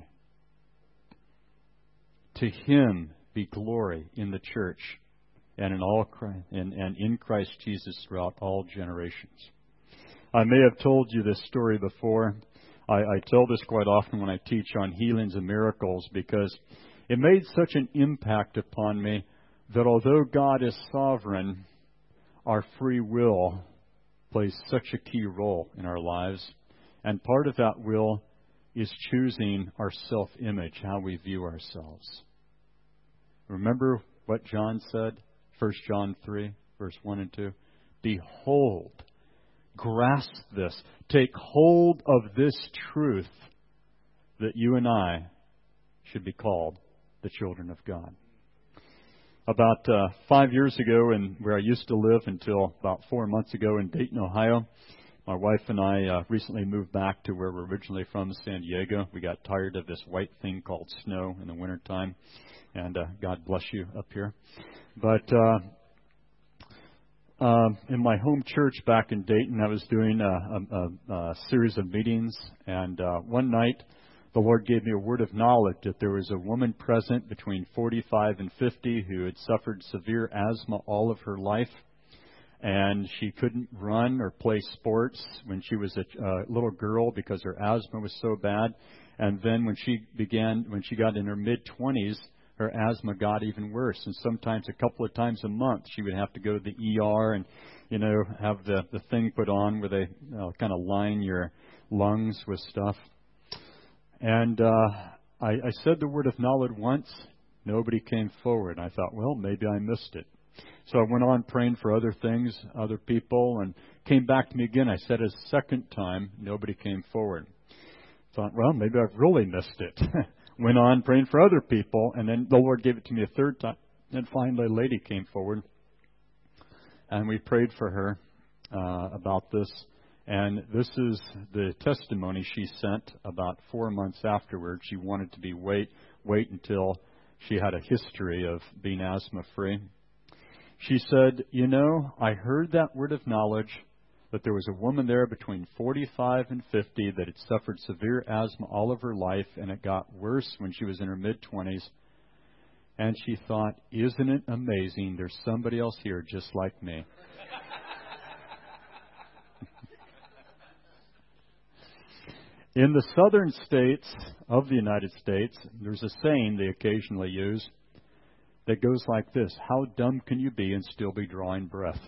To Him be glory in the church and in all and, and in Christ Jesus throughout all generations. I may have told you this story before. I, I tell this quite often when I teach on healings and miracles, because it made such an impact upon me that although God is sovereign, our free will plays such a key role in our lives. And part of that will is choosing our self-image, how we view ourselves. Remember what John said? First John three, verse one and two. Behold, grasp this, take hold of this truth that you and I should be called the children of God. About uh, five years ago, and where I used to live until about four months ago in Dayton, Ohio, my wife and I uh, recently moved back to where we're originally from, San Diego. We got tired of this white thing called snow in the wintertime, and uh, God bless you up here. But uh, uh, in my home church back in Dayton, I was doing a, a, a series of meetings, and uh, one night the Lord gave me a word of knowledge that there was a woman present between forty-five and fifty who had suffered severe asthma all of her life. And she couldn't run or play sports when she was a uh, little girl because her asthma was so bad. And then when she began, when she got in her mid-twenties, her asthma got even worse. And sometimes a couple of times a month, she would have to go to the E R and, you know, have the, the thing put on where they uh, kind of line your lungs with stuff. And uh, I, I said the word of knowledge once. Nobody came forward. I thought, well, maybe I missed it. So I went on praying for other things, other people, and came back to me again. I said a second time, nobody came forward. Thought, well, maybe I've really missed it. Went on praying for other people, and then the Lord gave it to me a third time. And finally a lady came forward, and we prayed for her uh, about this. And this is the testimony she sent about four months afterwards. She wanted to be wait, wait until she had a history of being asthma-free. She said, you know, I heard that word of knowledge that there was a woman there between forty-five and fifty that had suffered severe asthma all of her life, and it got worse when she was in her mid-twenties. And she thought, isn't it amazing? There's somebody else here just like me. In the southern states of the United States, there's a saying they occasionally use that goes like this: how dumb can you be and still be drawing breath?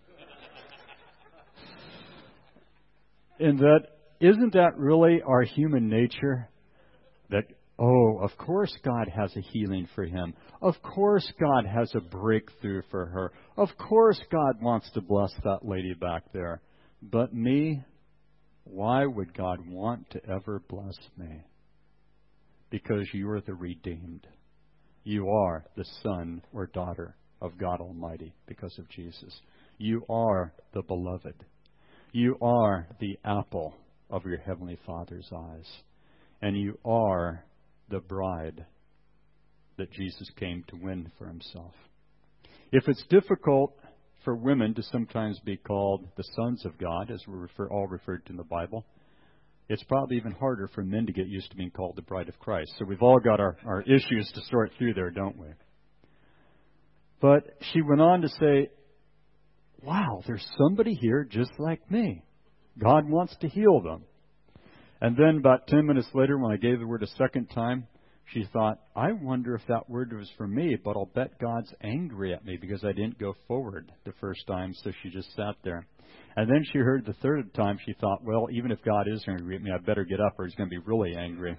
And that, isn't that really our human nature? That, oh, of course God has a healing for him. Of course God has a breakthrough for her. Of course God wants to bless that lady back there. But me, why would God want to ever bless me? Because you are the redeemed. You are the son or daughter of God Almighty because of Jesus. You are the beloved. You are the apple of your Heavenly Father's eyes. And you are the bride that Jesus came to win for himself. If it's difficult for women to sometimes be called the sons of God, as we're refer, all referred to in the Bible, it's probably even harder for men to get used to being called the bride of Christ. So we've all got our, our issues to sort through there, don't we? But she went on to say, wow, there's somebody here just like me. God wants to heal them. And then about ten minutes later, when I gave the word a second time, she thought, I wonder if that word was for me, but I'll bet God's angry at me because I didn't go forward the first time, so she just sat there. And then she heard the third time, she thought, well, even if God is angry at me, I better get up or he's going to be really angry.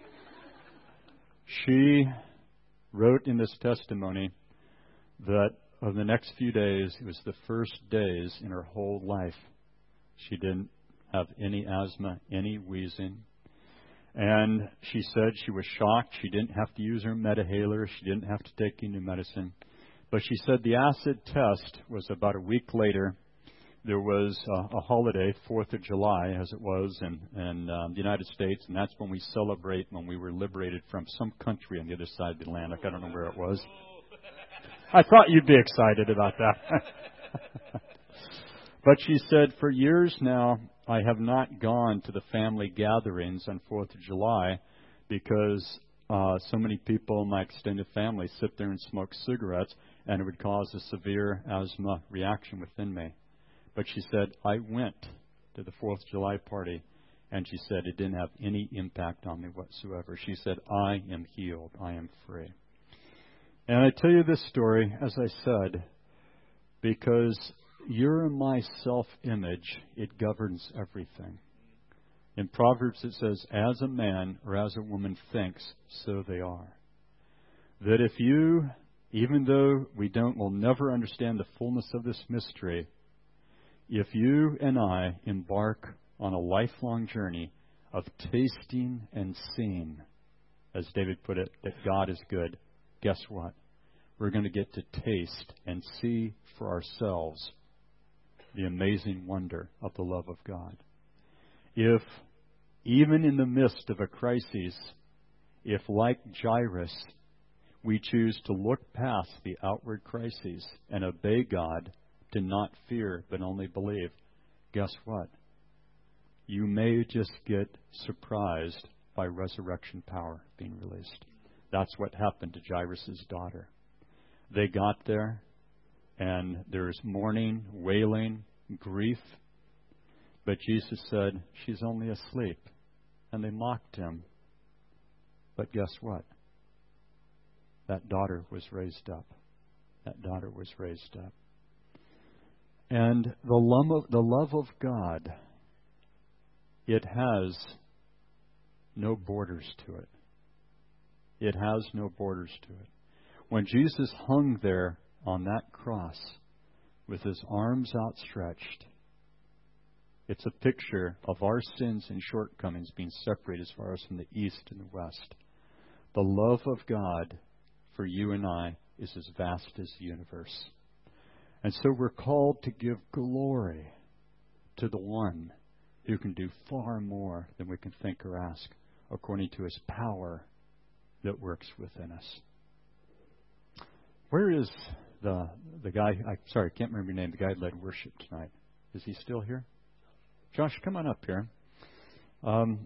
She wrote in this testimony that of the next few days, it was the first days in her whole life she didn't have any asthma, any wheezing. And she said she was shocked. She didn't have to use her Medihaler. She didn't have to take any medicine. But she said the acid test was about a week later. There was a, a holiday, fourth of July, as it was in, in um, the United States, and that's when we celebrate when we were liberated from some country on the other side of the Atlantic. I don't know where it was. I thought you'd be excited about that. But she said, for years now, I have not gone to the family gatherings on fourth of July because uh, so many people in my extended family sit there and smoke cigarettes, and it would cause a severe asthma reaction within me. But she said, I went to the fourth of July party, And she said it didn't have any impact on me whatsoever. She said, I am healed. I am free. And I tell you this story, as I said, because you're my self-image. It governs everything. In Proverbs it says, as a man or as a woman thinks, so they are. That if you, even though we don't, will never understand the fullness of this mystery, if you and I embark on a lifelong journey of tasting and seeing, as David put it, that God is good, guess what? We're going to get to taste and see for ourselves the amazing wonder of the love of God. If, even in the midst of a crisis, if like Jairus, we choose to look past the outward crises and obey God, to not fear but only believe, guess what? You may just get surprised by resurrection power being released. That's what happened to Jairus' daughter. They got there, and there's mourning, wailing, grief. But Jesus said, she's only asleep. And they mocked him. But guess what? That daughter was raised up. That daughter was raised up. And the love of, the love of God, it has no borders to it. It has no borders to it. When Jesus hung there on that cross with his arms outstretched, it's a picture of our sins and shortcomings being separated as far as from the east and the west. The love of God for you and I is as vast as the universe. And so we're called to give glory to the one who can do far more than we can think or ask, according to his power that works within us. Where is the the guy? I sorry, I can't remember your name. The guy who led worship tonight. Is he still here? Josh, come on up here. Um,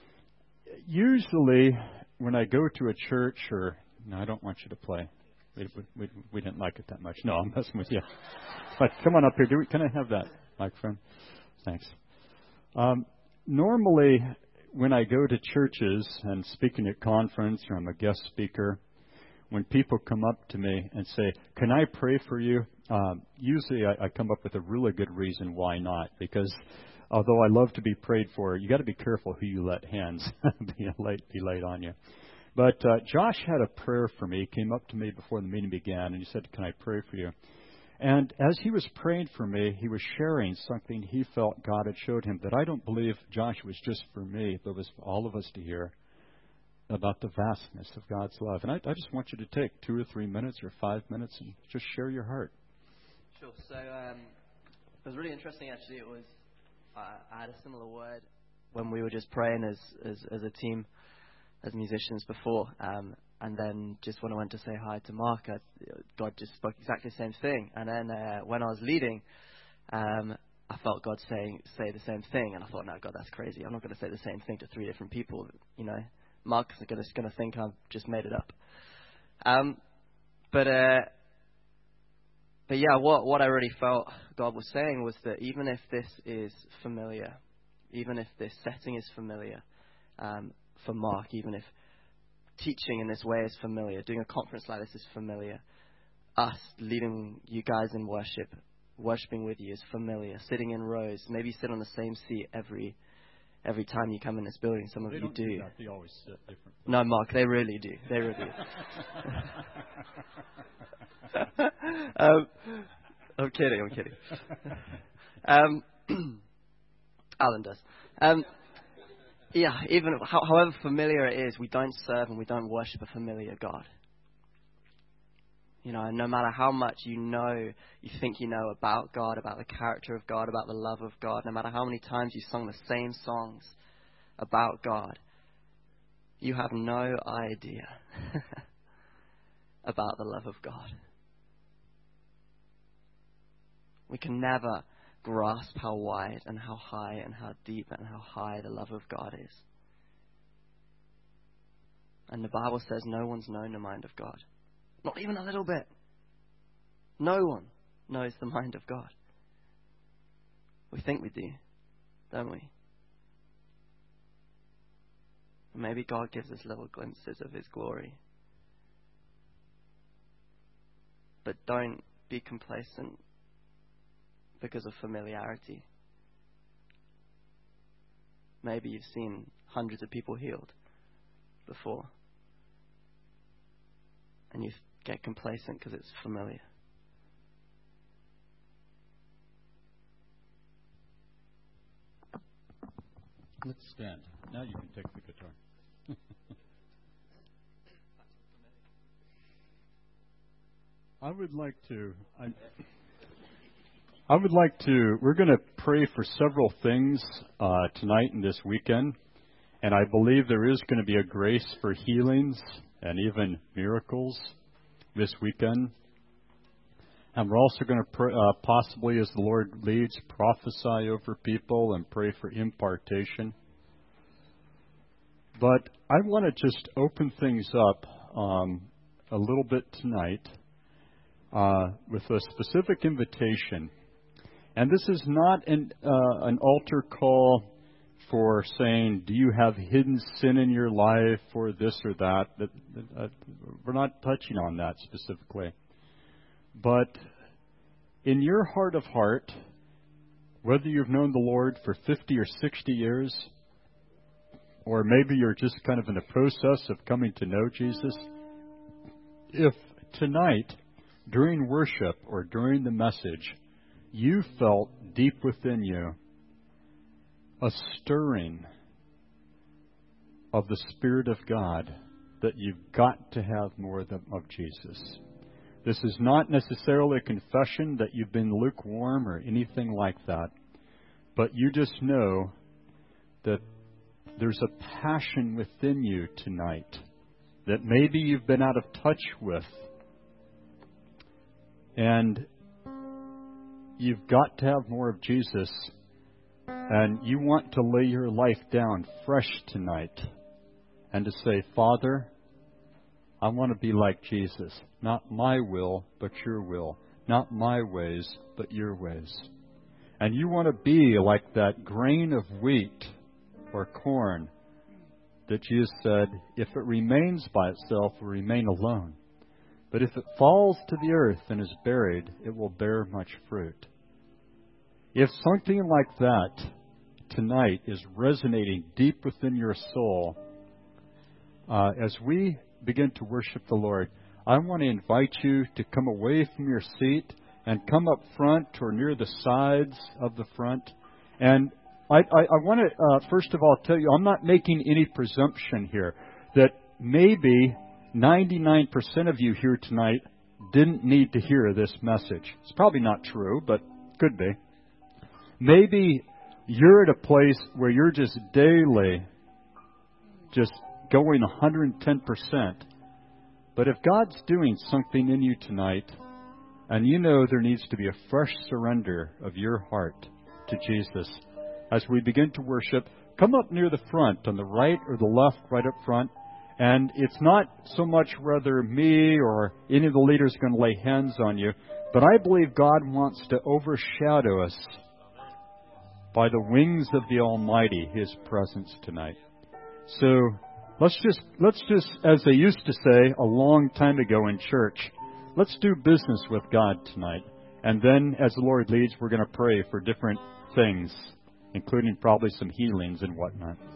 usually, when I go to a church, or no, I don't want you to play. We, we, we didn't like it that much. No, I'm messing with you. But come on up here. Do we, can I have that microphone? Thanks. Um, normally, when I go to churches and speaking at conference, or I'm a guest speaker, when people come up to me and say, can I pray for you? Um, usually I, I come up with a really good reason why not. Because although I love to be prayed for, you got to be careful who you let hands be laid, be laid on you. But uh, Josh had a prayer for me. He came up to me before the meeting began, and he said, can I pray for you? And as he was praying for me, he was sharing something he felt God had showed him that I don't believe, Josh, was just for me, but was for all of us to hear about the vastness of God's love. And I, I just want you to take two or three minutes or five minutes and just share your heart. Sure. So um, it was really interesting, actually. It was uh, I had a similar word when we were just praying as, as, as a team, as musicians before. Um, and then just when I went to say hi to Mark, I, God just spoke exactly the same thing. And then uh, when I was leading, um, I felt God saying say the same thing. And I thought, no, God, that's crazy. I'm not going to say the same thing to three different people. You know, Mark's going to going to think I've just made it up. Um, but uh, but yeah, what what I really felt God was saying was that even if this is familiar, even if this setting is familiar um, for Mark, even if teaching in this way is familiar, doing a conference like this is familiar, us leading you guys in worship, worshiping with you is familiar, sitting in rows, maybe you sit on the same seat every every time you come in this building. Some of they you don't do. do that. They always sit different. No, Mark, they really do. They really do. um, I'm kidding, I'm kidding. um, Alan does. Um, yeah, even how, however familiar it is, we don't serve and we don't worship a familiar God. You know, no matter how much you know, you think you know about God, about the character of God, about the love of God, no matter how many times you sung the same songs about God, you have no idea about the love of God. We can never grasp how wide and how high and how deep and how high the love of God is. And the Bible says no one's known the mind of God. Not even a little bit. No one knows the mind of God. We think we do, don't we? Maybe God gives us little glimpses of His glory. But don't be complacent because of familiarity. Maybe you've seen hundreds of people healed before, and you get complacent because it's familiar. Let's stand. Now you can take the guitar. I would like to. I, I would like to. We're going to pray for several things uh, tonight and this weekend, and I believe there is going to be a grace for healings and even miracles this weekend. And we're also going to pray, uh, possibly, as the Lord leads, prophesy over people and pray for impartation. But I want to just open things up um, a little bit tonight uh, with a specific invitation. And this is not an, uh, an altar call for saying, do you have hidden sin in your life or this or that? that, that uh, we're not touching on that specifically. But in your heart of heart, whether you've known the Lord for fifty or sixty years, or maybe you're just kind of in the process of coming to know Jesus, if tonight, during worship or during the message, you felt deep within you a stirring of the Spirit of God that you've got to have more of Jesus. This is not necessarily a confession that you've been lukewarm or anything like that, but you just know that there's a passion within you tonight that maybe you've been out of touch with, and you've got to have more of Jesus, and you want to lay your life down fresh tonight and to say, Father, I want to be like Jesus. Not my will, but your will. Not my ways, but your ways. And you want to be like that grain of wheat or corn that Jesus said, if it remains by itself, it will remain alone. But if it falls to the earth and is buried, it will bear much fruit. If something like that tonight is resonating deep within your soul, uh, as we begin to worship the Lord, I want to invite you to come away from your seat and come up front or near the sides of the front. And I, I, I want to, uh, first of all, tell you, I'm not making any presumption here that maybe ninety-nine percent of you here tonight didn't need to hear this message. It's probably not true, but could be. Maybe you're at a place where you're just daily just going one hundred ten percent. But if God's doing something in you tonight, and you know there needs to be a fresh surrender of your heart to Jesus, as we begin to worship, come up near the front, on the right or the left, right up front. And it's not so much whether me or any of the leaders are going to lay hands on you, but I believe God wants to overshadow us by the wings of the Almighty, His presence tonight. So let's just, let's just, as they used to say a long time ago in church, let's do business with God tonight. And then, as the Lord leads, we're going to pray for different things, including probably some healings and whatnot.